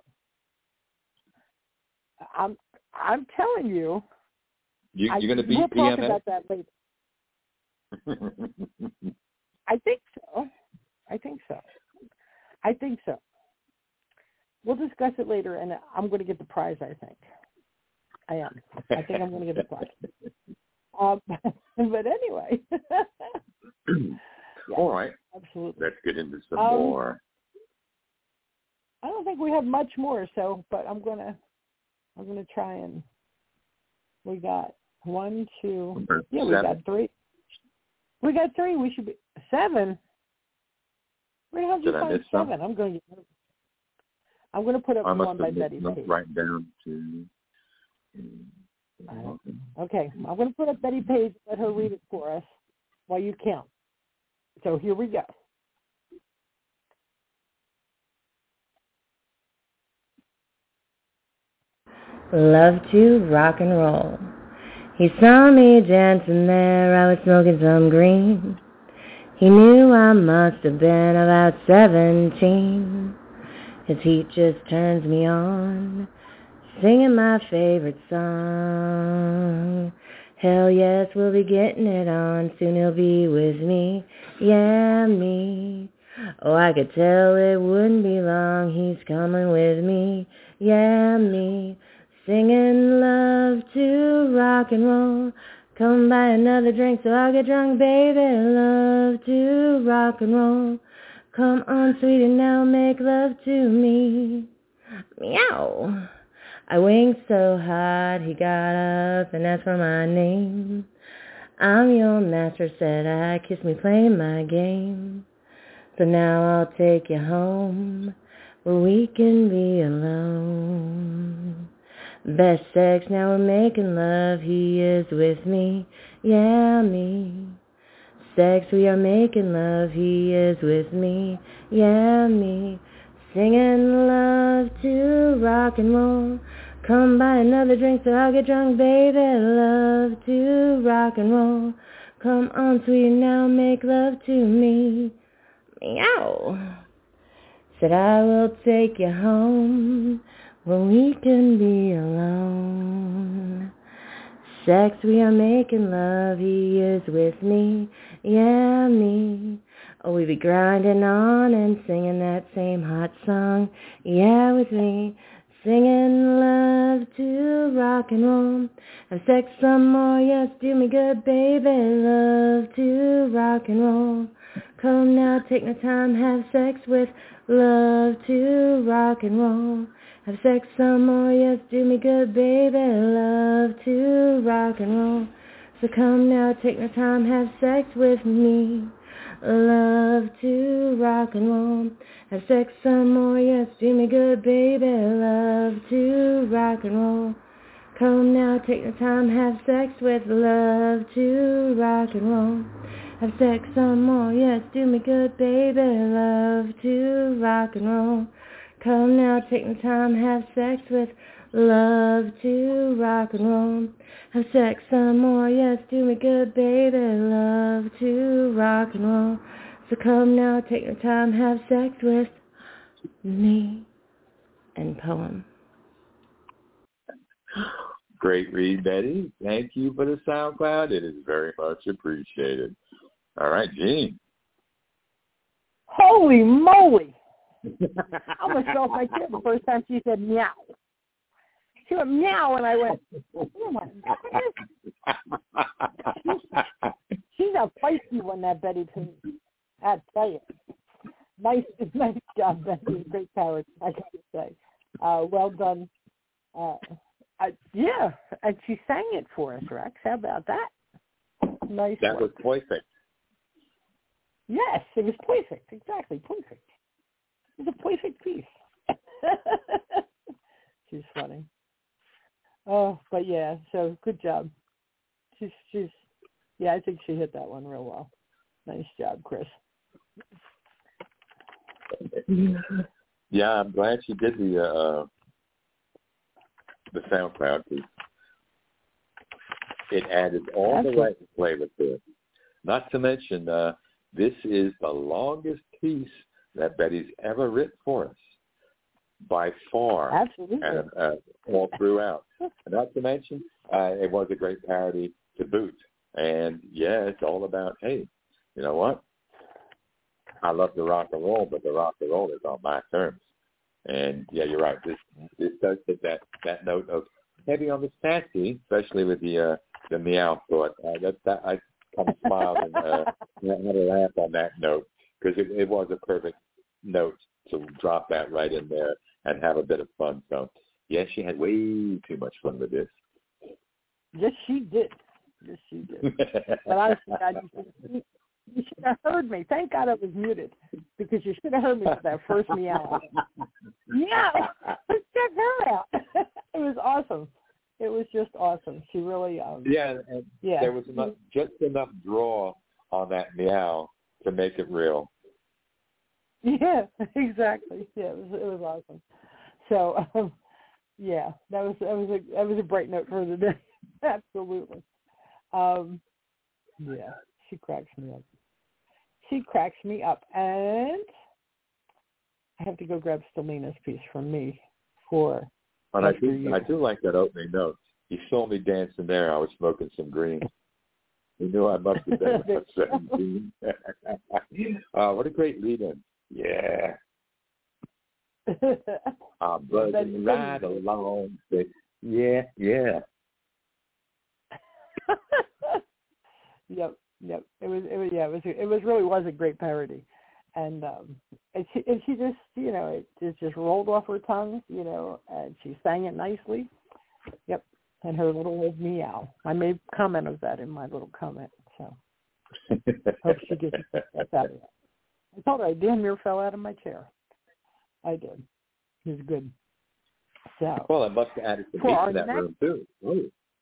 I'm, I'm telling you. You, I, you're going to be we'll P M S? talk about that later. I think so. I think so. I think so. We'll discuss it later, and I'm going to get the prize, I think. I am. I think I'm going to get the prize. Um, but anyway. Yeah, all right. absolutely. Let's get into some um, more. I don't think we have much more. So, but I'm gonna, I'm gonna try and. We got one, two. Yeah, we got three. We got three. We should be seven. Where the hell did you find seven? I'm going to. I'm going to put up I one by Betty Page. Right down to. Uh, okay, I'm going to put up Betty Page. Let her read it for us while you count. So here we go. Love to rock and roll. He saw me dancing there, I was smoking some green. He knew I must have been about seventeen. His heat just turns me on, singing my favorite song. Hell yes, we'll be getting it on, soon he'll be with me, yeah, me. Oh, I could tell it wouldn't be long, he's coming with me, yeah, me. Singing love to rock and roll. Come buy another drink so I'll get drunk, baby. Love to rock and roll. Come on, sweetie, now make love to me. Meow. I winked so hard, he got up and asked for my name. I'm your master, said I, kiss me, play my game. So now I'll take you home, where we can be alone. Best sex, now we're making love, he is with me, yeah, me. Sex, we are making love, he is with me, yeah, me. Singing love to rock and roll. Come buy another drink so I'll get drunk, baby. Love to rock and roll. Come on, sweetie, now make love to me. Meow. Said I will take you home, where we can be alone. Sex, we are making love, he is with me, yeah, me. Oh, we be grinding on and singing that same hot song, yeah, with me. Singing love to rock and roll. Have sex some more, yes, do me good, baby. Love to rock and roll. Come now, take no time, have sex with love to rock and roll. Have sex some more, yes, do me good, baby. Love to rock and roll. So come now, take no time, have sex with me. Love to rock and roll. Have sex some more, yes, do me good, baby. Love to rock and roll. Come now, take no time, have sex with love to rock and roll. Have sex some more, yes, do me good, baby. Love to rock and roll. Come now, take no time, have sex with love to rock and roll. Have sex some more, yes, do me good, baby. Love to rock and roll. So come now, take no time, have sex with me. And poem. Great read, Betty. Thank you for the SoundCloud. It is very much appreciated. All right, Jean. Holy moly! I almost felt like that the first time she said meow. She went meow, and I went, oh my goodness. She's, she's a feisty one, that Betty Page. I tell you. Nice, nice job, Betty. Great parrot, I got to say. Uh, well done. Uh, I, yeah, and she sang it for us, Rex. How about that? Nice That work. was perfect. Yes, it was perfect. Exactly, perfect. It was a perfect piece. She's funny. Oh, but yeah, so good job. She's, she's, yeah, I think she hit that one real well. Nice job, Chris. Yeah, I'm glad she did the uh, the SoundCloud piece. It added all Absolutely. the right flavor to it. Not to mention, uh, this is the longest piece that Betty's ever written for us, by far. Absolutely. And, uh, all throughout. Not to mention, uh, it was a great parody to boot. And, yeah, it's all about, hey, you know what? I love the rock and roll, but the rock and roll is on my terms. And, yeah, you're right. This this does hit that, that note of heavy on the sassy, especially with the uh, the meow thought. Uh, that, that, I kind of smiled and uh, had a laugh on that note because it, it was a perfect note to drop that right in there and have a bit of fun. So, yes, she had way too much fun with this. Yes, she did. Yes, she did. But honestly, I just, you, you should have heard me. Thank God I was muted, because you should have heard me with that first meow. Yeah, check her out. It was awesome. It was just awesome. She really, um, yeah, and yeah. There was enough, just enough draw on that meow to make it real. Yeah, exactly. Yeah, it was it was awesome. So, um, yeah, that was that was a that was a bright note for the day. Absolutely. Um, yeah, she cracks me up. She cracks me up, and I have to go grab Stelina's piece from me for. And I do, I do like that opening note. You saw me dancing there. I was smoking some green. You knew I must have been about seventeen. uh, what a great lead-in. Yeah. I'm buzzing right along. Yeah, yeah. Yep, yep. It was, it was, yeah. It was, it was really was a great parody, and um, and she, and she just, you know, it just just rolled off her tongue, you know, and she sang it nicely. Yep, and her little meow. I made comment of that in my little comment, so hope she gets that out of it. I told her I damn near fell out of my chair. I did. It was good. So. Well, I must have added some heat to that next... room too. Oh.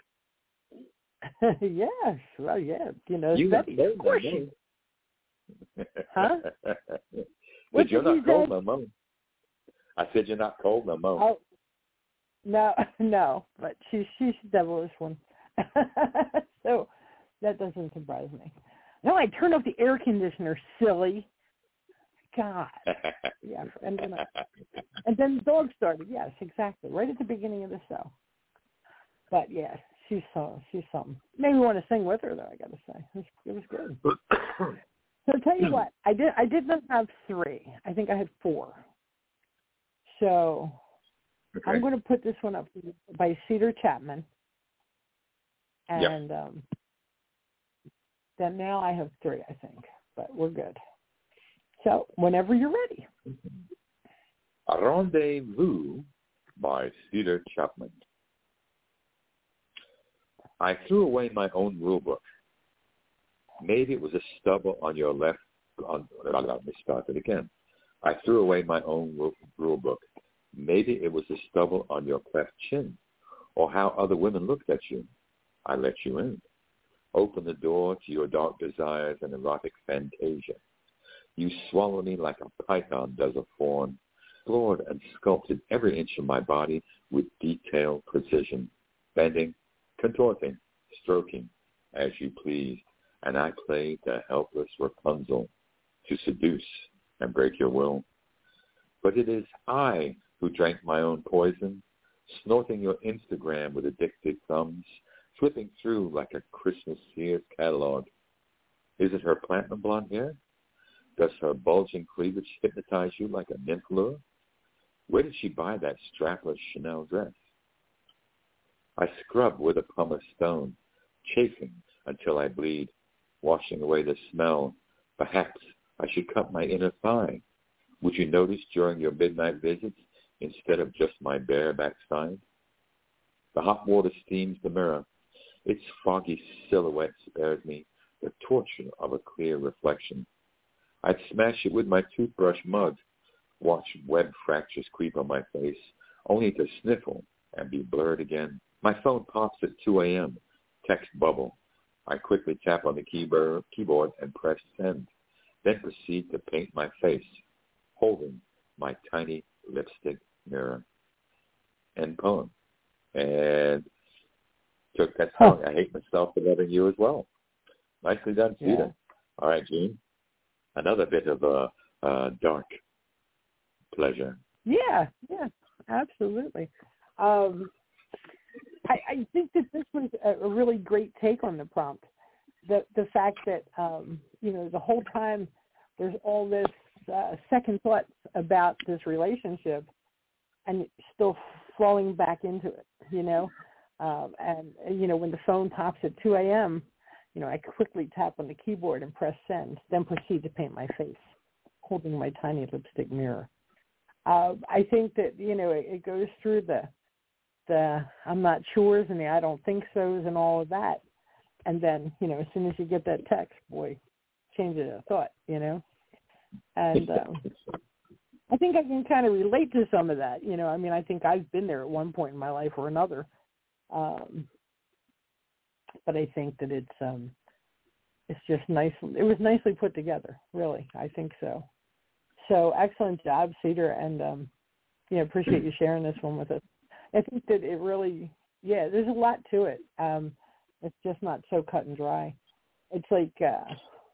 Yes, well, yeah, you know, you Betty, of course she. Huh? But you're not cold no more. I said you're not cold no more. Oh, no, no, but she, she's the devilish one. So that doesn't surprise me. No, I turned off the air conditioner, silly. God. Yeah, and then, I, and then the dog started. Yes, exactly, right at the beginning of the show. But yes. She's so she's something. Made me want to sing with her, though. I got to say, it was, it was good. So I'll tell you what, I did. I did not have three. I think I had four. So okay. I'm going to put this one up by Cedar Chapman, and yep. um, then now I have three, I think. But we're good. So whenever you're ready. Rendezvous by Cedar Chapman. I threw away my own rule book. Maybe it was a stubble on your left. On, let me start it again. I threw away my own rule book. Maybe it was a stubble on your cleft chin, or how other women looked at you. I let you in. Open the door to your dark desires and erotic fantasia. You swallow me like a python does a fawn, explored and sculpted every inch of my body with detailed precision, bending, contorting, stroking, as you pleased, and I played the helpless Rapunzel to seduce and break your will. But it is I who drank my own poison, snorting your Instagram with addicted thumbs, flipping through like a Christmas Sears catalog. Is it her platinum blonde hair? Does her bulging cleavage hypnotize you like a nymph lure? Where did she buy that strapless Chanel dress? I scrub with a pumice stone, chafing until I bleed, washing away the smell. Perhaps I should cut my inner thigh. Would you notice during your midnight visits instead of just my bare backside? The hot water steams the mirror. Its foggy silhouette spares me the torture of a clear reflection. I'd smash it with my toothbrush mug, watch web fractures creep on my face, only to sniffle and be blurred again. My phone pops at two a.m., text bubble. I quickly tap on the keyboard, keyboard and press send, then proceed to paint my face, holding my tiny lipstick mirror. End poem. And took that song, huh. I Hate Myself for Loving You as well. Nicely done, Cedar. Yeah. All right, Gene. Another bit of a uh, uh, dark pleasure. Yeah, yeah, absolutely. Um, I, I think that this was a, a really great take on the prompt. The the fact that, um, you know, the whole time there's all this uh, second thoughts about this relationship and still falling back into it, you know. Um, and, you know, when the phone pops at two a.m., you know, I quickly tap on the keyboard and press send, then proceed to paint my face, holding my tiny lipstick mirror. uh, I think that, you know, it, it goes through the, the I'm not sure's and the I don't think so's and all of that. And then, you know, as soon as you get that text, boy, change of thought, you know. And um, I think I can kind of relate to some of that. You know, I mean, I think I've been there at one point in my life or another. Um, but I think that it's um, it's just nice. It was nicely put together, really. I think so. So excellent job, Cedar, and um, you know, appreciate you sharing this one with us. I think that it really, yeah, there's a lot to it. Um, it's just not so cut and dry. It's like, uh,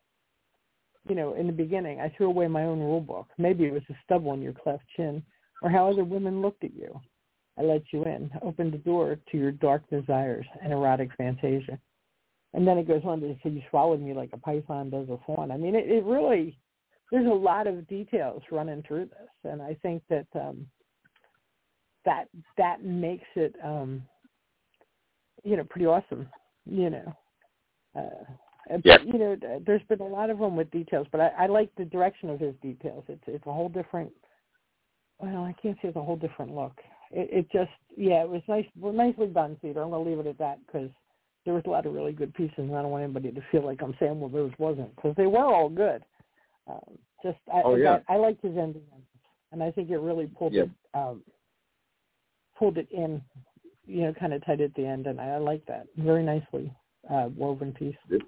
you know, in the beginning, I threw away my own rule book. Maybe it was a stubble in your cleft chin, or how other women looked at you. I let you in, opened the door to your dark desires and erotic fantasia. And then it goes on to say you swallowed me like a python does a fawn. I mean, it, it really, there's a lot of details running through this, and I think that um, that that makes it, um, you know, pretty awesome. You know, uh, yeah. you know, there's been a lot of them with details, but I, I like the direction of his details. It's it's a whole different. Well, I can't say it's a whole different look. It, it just, yeah, it was nice, well, nicely done, Cedar. I'm gonna leave it at that because there was a lot of really good pieces, and I don't want anybody to feel like I'm saying, well, those wasn't, because they were all good. Um, just, I, oh, yeah. I, I liked his ending, and I think it really pulled yeah. it, um, pulled it in, you know, kind of tight at the end, and I, I like that. Very nicely uh, woven piece. This,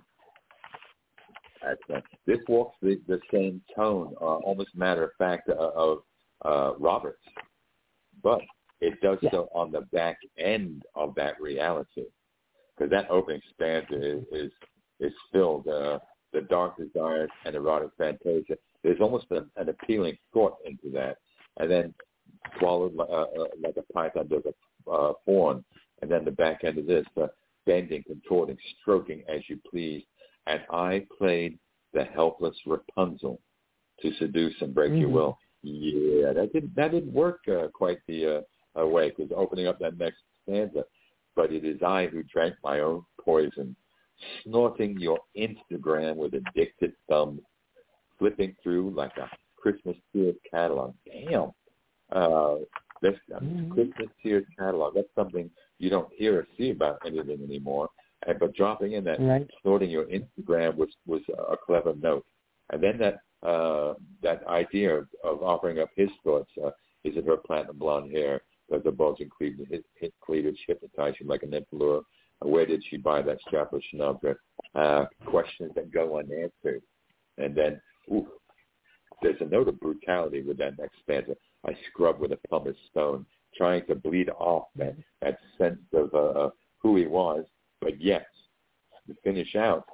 that's, this walks the, the same tone, uh, almost matter of fact, uh, of uh, Roberts, but it does yeah. so on the back end of that reality, because that opening stanza is is, is filled uh, the dark desires and erotic fantasia. There's almost an, an appealing thought into that, and then swallowed uh, uh, like a python does a uh, fawn, and then the back end of this, uh, bending, contorting, stroking as you please, and I played the helpless Rapunzel to seduce and break mm-hmm. your will. Yeah, that didn't that didn't work uh, quite the uh, way, because opening up that next stanza, but it is I who drank my own poison, snorting your Instagram with addicted thumbs, flipping through like a Christmas Tears catalog. Damn, uh, this um, mm-hmm. Christmas Tears catalog. That's something you don't hear or see about anything anymore. And but dropping in that right. snorting your Instagram was was a clever note, and then that. Uh, that idea of, of offering up his thoughts, uh, is it her platinum blonde hair? Does the bulging cleavage, hit, hit cleavage hypnotize you like an emperor? Uh, where did she buy that strapless Chanel dress? Uh, questions that go unanswered. And then, ooh, there's a note of brutality with that next stanza. I scrub with a pumice stone, trying to bleed off that, that sense of uh, who he was. But yes, to finish out,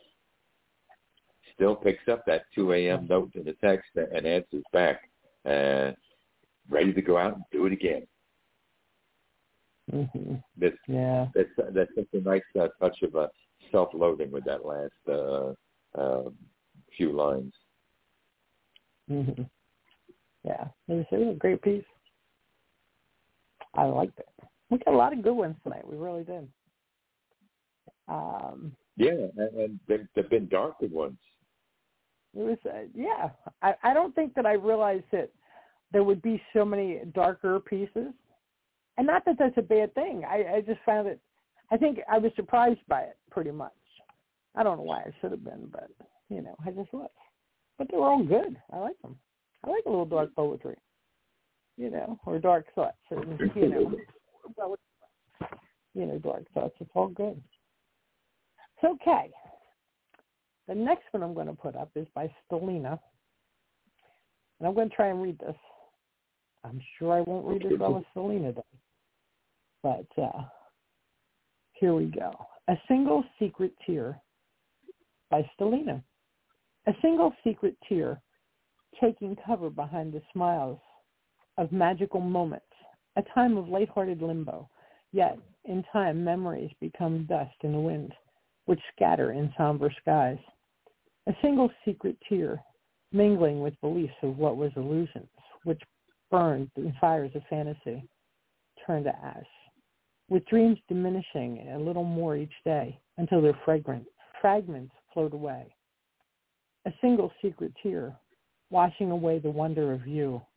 still picks up that two a.m. note in the text and answers back, and ready to go out and do it again. Mm-hmm. This, yeah. That's, that's such a nice uh, touch of uh, self-loathing with that last uh, uh, few lines. Mm-hmm. Yeah, it was a great piece. I liked it. We got a lot of good ones tonight. We really did. Um, yeah, and, and there have been darker ones. It was, uh, yeah. I, I don't think that I realized that there would be so many darker pieces. And not that that's a bad thing. I, I just found it, I think I was surprised by it pretty much. I don't know why I should have been, but, you know, I just was. But they were all good. I like them. I like a little dark poetry, you know, or dark thoughts, or, you know, you know, dark thoughts. It's all good. It's okay. The next one I'm going to put up is by Stelina, and I'm going to try and read this. I'm sure I won't read as well as Stelina does, but uh, here we go. A Single Secret Tear by Stelina. A single secret tear taking cover behind the smiles of magical moments, a time of lighthearted limbo, yet in time memories become dust in the wind, which scatter in somber skies. A single secret tear, mingling with beliefs of what was illusions, which burned in fires of fantasy, turned to ash, with dreams diminishing a little more each day until their fragrant fragments float away. A single secret tear, washing away the wonder of you,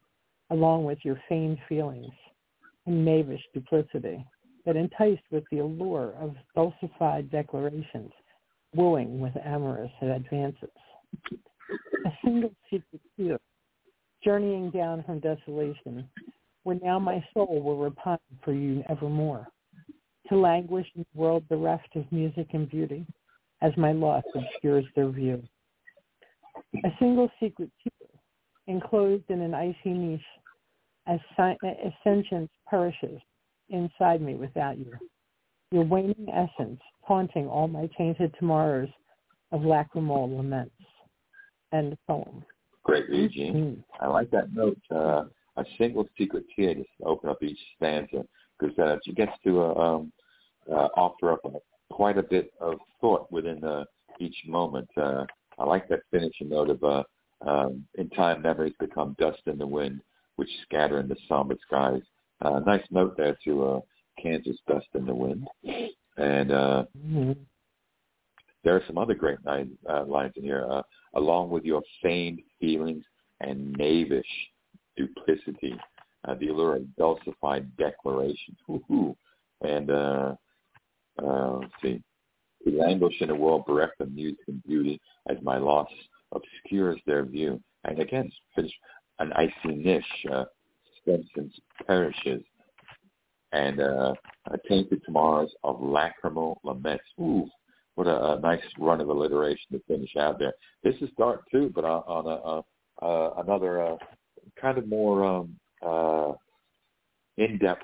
along with your feigned feelings and knavish duplicity that enticed with the allure of dulcified declarations, wooing with amorous advances. A single secret tear, journeying down from desolation, where now my soul will repine for you evermore, to languish in the world bereft of music and beauty, as my loss obscures their view. A single secret tear, enclosed in an icy niche, as, si- as sentience perishes inside me without you, your waning essence haunting all my tainted tomorrows of lacrimal laments. End poem. Great read, Jean. Mm-hmm. I like that note. Uh, a single secret tear, just to open up each stanza, because uh, she gets to uh, um, uh, offer up uh, quite a bit of thought within uh, each moment. Uh, I like that finishing note of uh, um, in time memories become dust in the wind, which scatter in the somber skies. Uh, nice note there to uh, Kansas dust in the wind. And uh, mm-hmm. there are some other great line, uh, lines in here. Uh, along with your feigned feelings and knavish duplicity, uh, the allure of dulcified declarations. Woo-hoo. And uh, uh, let's see. We languish in a world bereft of music and beauty as my loss obscures their view. And again, finish an icy niche, uh, sentence perishes, and uh, tainted tomorrows of lacrimal laments. Ooh, what a, a nice run of alliteration to finish out there. This is dark too, but on, on a, uh, uh, another uh, kind of more um, uh, in-depth,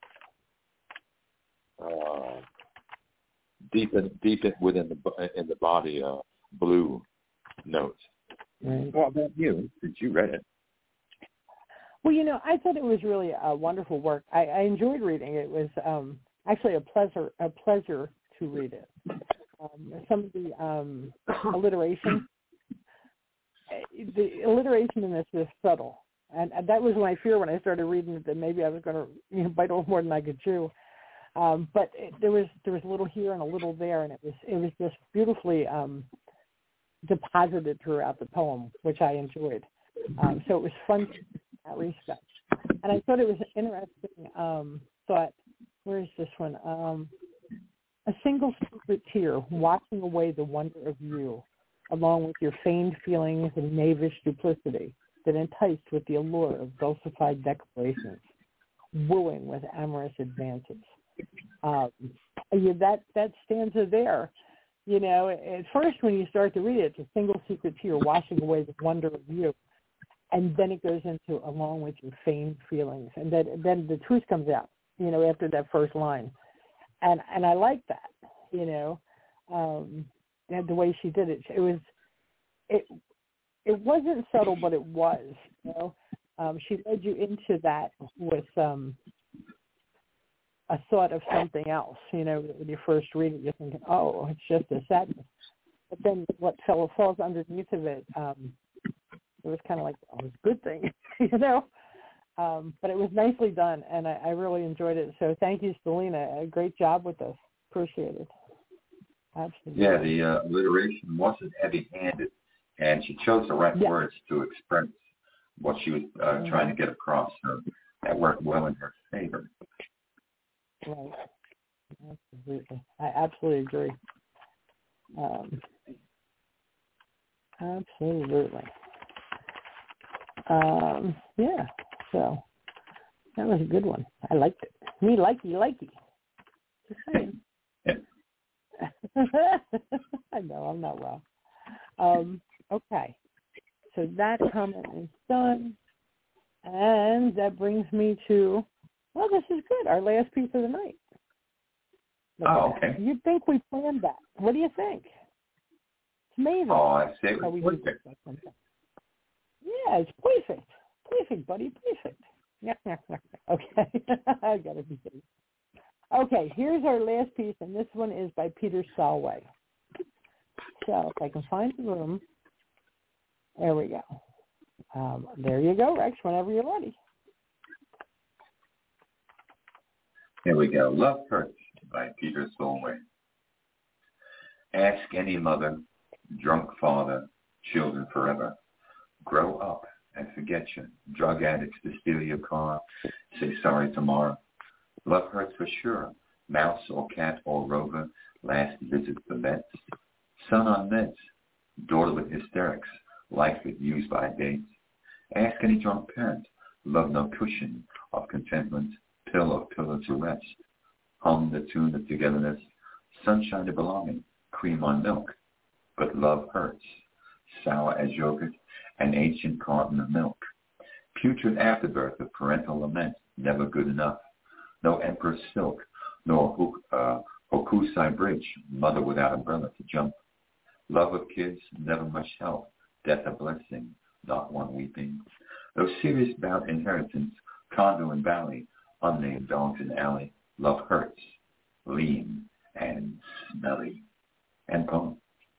uh, deep in, deep in, within the in the body, uh, blue notes. Right. What about you? Did you read it? Well, you know, I thought it was really a wonderful work. I, I enjoyed reading it. It was um, actually a pleasure a pleasure to read it. Um, some of the um, alliteration, the alliteration in this is subtle, and, and that was my fear when I started reading it, that maybe I was going to you know, bite off more than I could chew. Um, but it, there was there was a little here and a little there, and it was it was just beautifully um, deposited throughout the poem, which I enjoyed. Um, so it was fun in that respect. And I thought it was an interesting um, thought. Where is this one? Um, a single secret tear washing away the wonder of you, along with your feigned feelings and knavish duplicity that enticed with the allure of dulcified declarations, wooing with amorous advances. Um, yeah, that, that stanza there, you know, at first when you start to read it, it's a single secret tear washing away the wonder of you. And then it goes into along with your feigned feelings. And then, then the truth comes out, you know, after that first line. And and I like that, you know, um, and the way she did it. It was, it it wasn't subtle, but it was, you know. Um, she led you into that with um, a thought of something else, you know. When you first read it, you're thinking, oh, it's just a sadness. But then what fell, falls underneath of it, um, it was kind of like, oh, it's a good thing, you know. Um, but it was nicely done, and I, I really enjoyed it. So thank you, Stelina. A great job with this. Appreciate it. Absolutely. Yeah, the uh, alliteration wasn't heavy-handed, and she chose the right yeah. words to express what she was uh, mm-hmm. trying to get across. So that worked well in her favor. Right. Absolutely. I absolutely agree. Um, absolutely. Um, yeah. So that was a good one. I liked it. Me likey likey. Just saying. I know I'm not well. Um, okay. So that comment is done, and that brings me to, well, this is good. Our last piece of the night. Look oh, okay. You'd think we planned that. What do you think? It's amazing. Oh, I say it was perfect. Yeah, it's perfect. Perfect, buddy. Perfect. Okay. I got to be safe. Okay, here's our last piece, and this one is by Peter Solway. So if I can find the room, there we go. Um, there you go, Rex, whenever you're ready. Here we go. Love Hurts by Peter Solway. Ask any mother, drunk father, children forever. Grow up and forget you. Drug addicts to steal your car, say sorry tomorrow. Love hurts for sure. Mouse or cat or rover, last visit the vets. Son on meds, daughter with hysterics, life it used by dates. Ask any drunk parent, love no cushion of contentment, pill or pillow to rest. Hum the tune of togetherness, sunshine to belonging, cream on milk. But love hurts, sour as yogurt, an ancient carton of milk. Putrid afterbirth of parental lament, never good enough. No emperor's silk, nor uh, Hokusai bridge, mother without umbrella to jump. Love of kids, never much help, death a blessing, not one weeping. Though serious about inheritance, condo and valley, unnamed dogs in alley, love hurts, lean and smelly. And poem.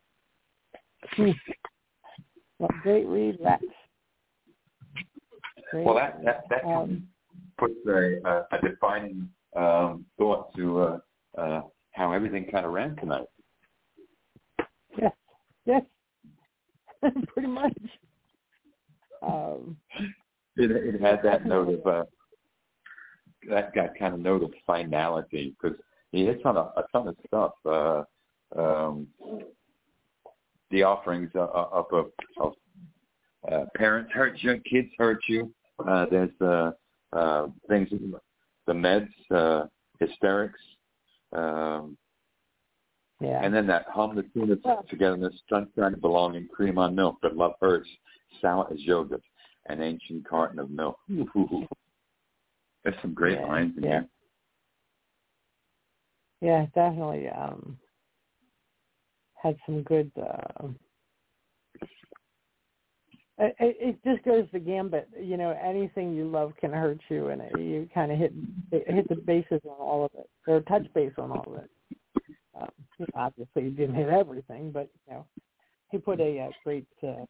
Well, great read, Rex. Great. Well, that that, that um, puts a, a, a defining um, thought to uh, uh, how everything kind of ran tonight. Yes, yes, pretty much. Um, it, it had that note of uh, that got kind of note of finality because he hits on a, a ton of stuff. Uh, um, the offerings uh, of, of, of uh, parents hurt you, kids hurt you. Uh, there's uh, uh, things, the meds, uh, hysterics, um, yeah, and then that hum the tune of togetherness, sunshine, belonging, cream on milk, but love hurts, sour as yogurt, an ancient carton of milk. Ooh. There's some great yeah, lines in yeah. here. Yeah, definitely. Um, had some good. Uh, it, it just goes the gambit. You know, anything you love can hurt you, and it, you kind of hit hit the bases on all of it, or touch base on all of it. Um, obviously, he didn't hit everything, but you know, he put a, a great. Uh,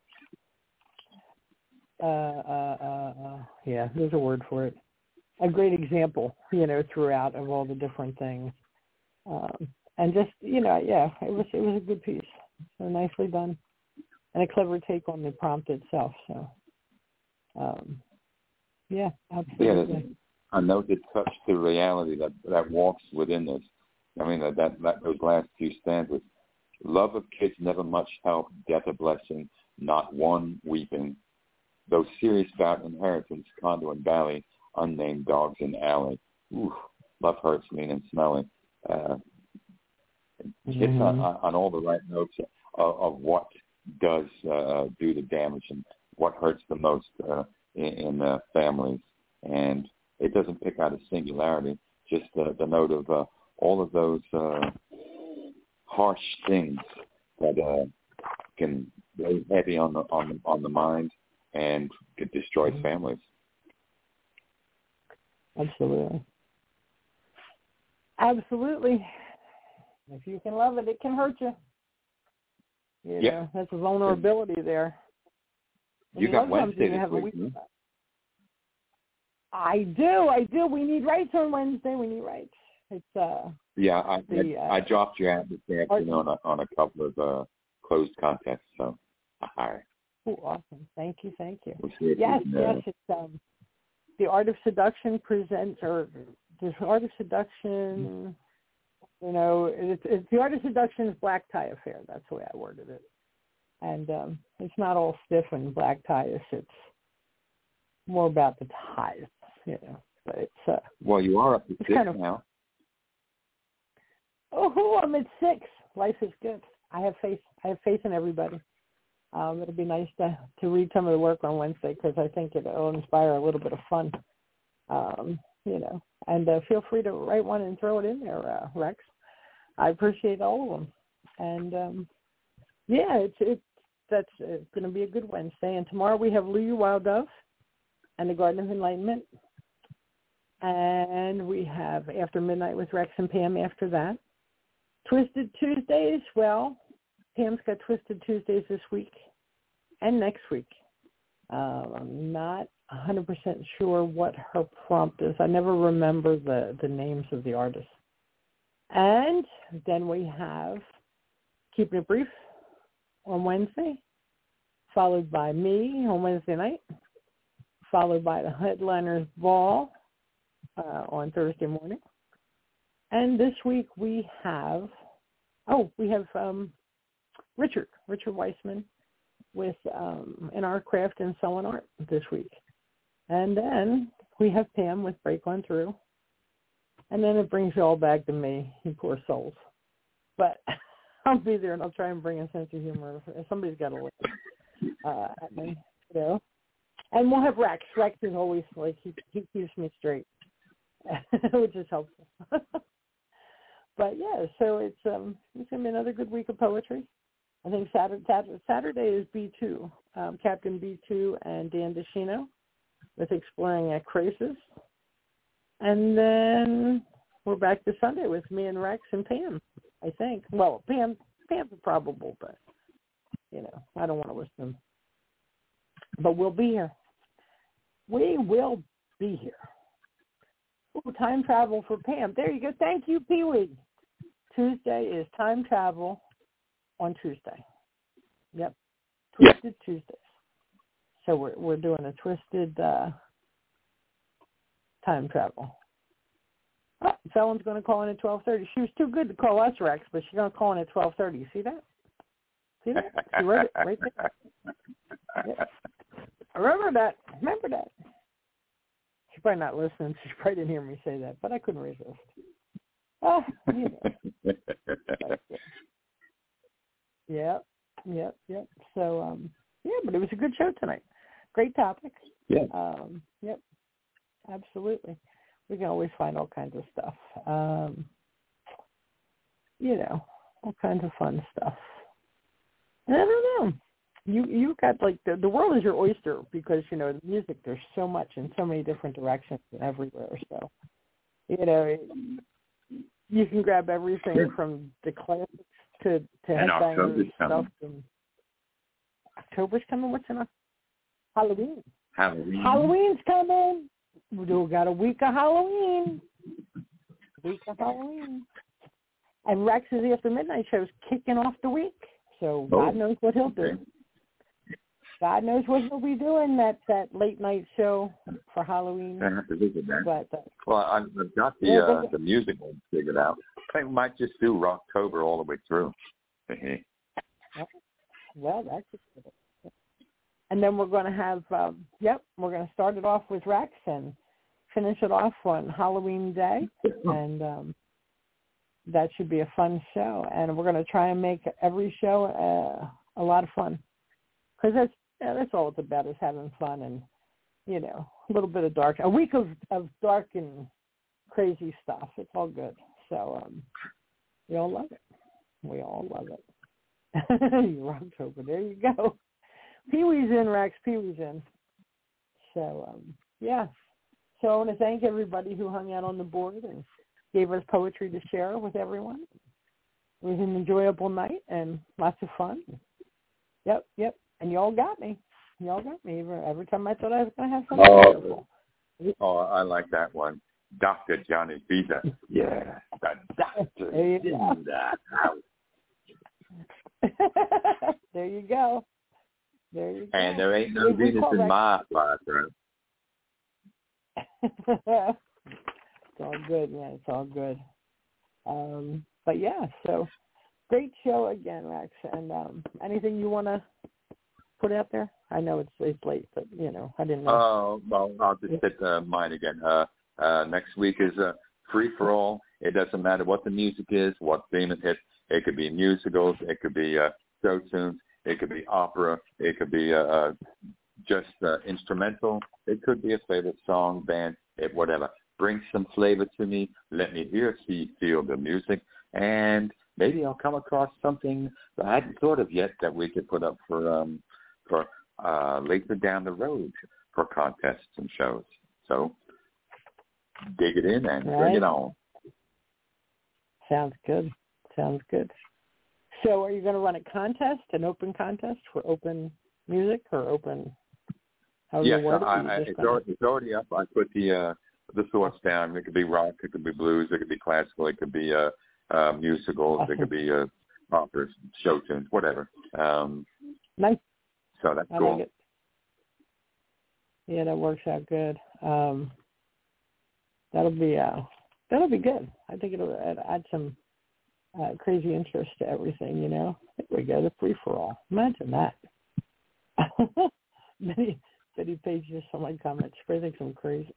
uh, uh, uh, uh, yeah, there's a word for it. A great example, you know, throughout of all the different things. Um, and just, you know, yeah, it was it was a good piece. So nicely done. And a clever take on the prompt itself. So, um, yeah, absolutely. Yeah, there's a note that touched the reality that, that walks within this. I mean, that, that, that those last few stanzas. Love of kids never much help, death a blessing, not one weeping. Though serious about inheritance, condo and valley, unnamed dogs in alley. Ooh, love hurts, lean and smelly. Uh, mm-hmm. It's on, on all the right notes of, of what does uh, do the damage and what hurts the most uh, in, in uh, families. And it doesn't pick out a singularity, just uh, the note of uh, all of those uh, harsh things that uh, can weigh heavy on the on the, on the mind and could destroy mm-hmm. families. Absolutely. Absolutely. If you can love it, it can hurt you. You yep. know, that's a vulnerability there. And you got Wednesday this have week. A week Hmm? I do. I do. We need rights on Wednesday. We need rights. It's uh. Yeah, I the, I, uh, I dropped you out this afternoon on a, on a couple of uh, closed contests. So, all right. Oh, awesome! Thank you. Thank you. We'll see if yes. we can, uh, yes. It's um. The Art of Seduction presents, or the Art of Seduction, you know, it's, it's the Art of Seduction's black tie affair. That's the way I worded it. And um, it's not all stiff and black ties. It's more about the ties, you know. But it's uh, well, you are up to six kind of, now. Oh, I'm at six. Life is good. I have faith. I have faith in everybody. Um, it'll be nice to, to read some of the work on Wednesday because I think it'll inspire a little bit of fun, um, you know. And uh, feel free to write one and throw it in there, uh, Rex. I appreciate all of them. And, um, yeah, it's it's that's uh, going to be a good Wednesday. And tomorrow we have Lou Wild Dove and the Garden of Enlightenment. And we have After Midnight with Rex and Pam after that. Twisted Tuesdays, well, Pam's got Twisted Tuesdays this week and next week. Uh, I'm not one hundred percent sure what her prompt is. I never remember the, the names of the artists. And then we have Keeping It Brief on Wednesday, followed by me on Wednesday night, followed by the Headliners Ball uh, on Thursday morning. And this week we have, oh, we have um, Richard, Richard Weissman with um, In Our Craft and Sewing Art this week. And then we have Pam with Break On Through. And then it brings you all back to me, you poor souls. But I'll be there and I'll try and bring a sense of humor. Somebody's got to look uh, at me, you know. And we'll have Rex. Rex is always like, he, he keeps me straight, which is helpful. But yeah, so it's um it's gonna be another good week of poetry. I think Saturday Saturday is B two, um, Captain B two and Dan DeShino with Exploring at Crisis, and then we're back to Sunday with me and Rex and Pam. I think. Well, Pam Pam's probable, but you know I don't want to listen. But we'll be here. We will be here. Ooh, time travel for Pam. There you go. Thank you, Pee Wee. Tuesday is time travel on Tuesday. Yep. Twisted yeah. Tuesdays. So we're we're doing a twisted uh, time travel. Oh, someone's going to call in at twelve thirty. She was too good to call us, Rex, but she's going to call in at twelve thirty. You see that? See that? She wrote it right there. Yep. Remember that. Remember that. She's probably not listening. She probably didn't hear me say that, but I couldn't resist. Oh, you know. Yep, yep, yep. So, um, yeah, but it was a good show tonight. Great topic. Yeah. Um, yep, absolutely. We can always find all kinds of stuff. Um, you know, all kinds of fun stuff. I don't know. You you got like the the world is your oyster because you know the music. There's so much in so many different directions and everywhere. So, you know. You can grab everything sure. from the classics to, to headbangers stuff. And October's coming. What's in a Halloween? Halloween. Halloween's coming. We've got a week of Halloween. Week of Halloween. And Rex's After Midnight show is kicking off the week. So oh. God knows what he'll do. God knows what he'll be doing, that, that late night show for Halloween. I have to visit that. But, uh, well, I've got the uh, the music one figured out. I think we might just do Rocktober all the way through. Well, that's good. And then we're going to have, um, yep, we're going to start it off with Rex and finish it off on Halloween Day. And um, that should be a fun show. And we're going to try and make every show uh, a lot of fun. Because that's, yeah, that's all it's about is having fun and, you know, a little bit of dark. A week of, of dark and crazy stuff. It's all good. So um, we all love it. We all love it. You're October. There you go. Pee-wee's in, Rex. Pee-wee's in. So, um, yeah. So I want to thank everybody who hung out on the board and gave us poetry to share with everyone. It was an enjoyable night and lots of fun. Yep, yep. And y'all got me. Y'all got me. Every time I thought I was going to have something oh, beautiful. Oh, I like that one. Doctor Johnny Vita. Yeah. The doctor. There you go. There you go. There you go. And there ain't no Venus in my life, right? It's all good, man. It's all good. Um, but, yeah, so great show again, Rex. And um, anything you want to put out there? I know it's, it's late, but, you know, I didn't know. Oh, well, I'll just hit uh, mine again. Uh, uh, next week is uh, free-for-all. It doesn't matter what the music is, what theme it hits. It could be musicals. It could be uh, show tunes. It could be opera. It could be uh, uh, just uh, instrumental. It could be a favorite song, band, it, whatever. Bring some flavor to me. Let me hear, see, feel the music. And maybe I'll come across something that I hadn't thought of yet that we could put up for um, for uh, later down the road for contests and shows. So dig it in and right. bring it on. Sounds good. Sounds good. So are you going to run a contest, an open contest for open music or open? Yes, I, I, it's, gonna... already, it's already up. I put the uh, the thoughts down. It could be rock, it could be blues, it could be classical, it could be uh, uh, musicals, awesome. It could be uh, operas, show tunes, whatever. Um, nice. So that's I cool. like it. Yeah, that works out good. Um, that'll be uh, that'll be good. I think it'll add some uh, crazy interest to everything. You know, I think we go to free for all. Imagine that. many many pages of my comments. I think I'm crazy.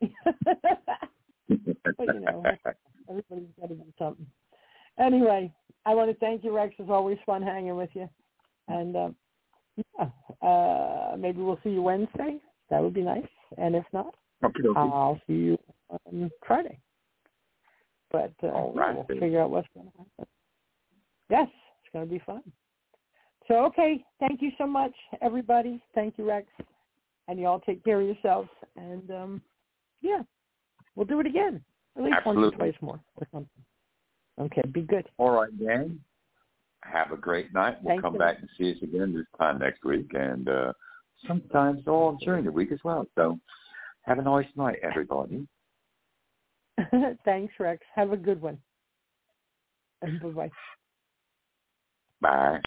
But you know, everybody's got to do something. Anyway, I want to thank you, Rex. It's always fun hanging with you. And uh, yeah, uh, maybe we'll see you Wednesday. That would be nice. And if not, okay, okay. I'll see you on Friday. But uh, All right, we'll baby. figure out what's going to happen. Yes, it's going to be fun. So, okay, thank you so much, everybody. Thank you, Rex. And you all take care of yourselves. And, um, yeah, we'll do it again. At least Absolutely. once or twice more or something. Okay, be good. All right, gang. Have a great night. We'll Thank come you. back and see us again this time next week, and uh, sometimes all during the week as well. So have a nice night, everybody. Thanks, Rex. Have a good one. And bye-bye. Bye.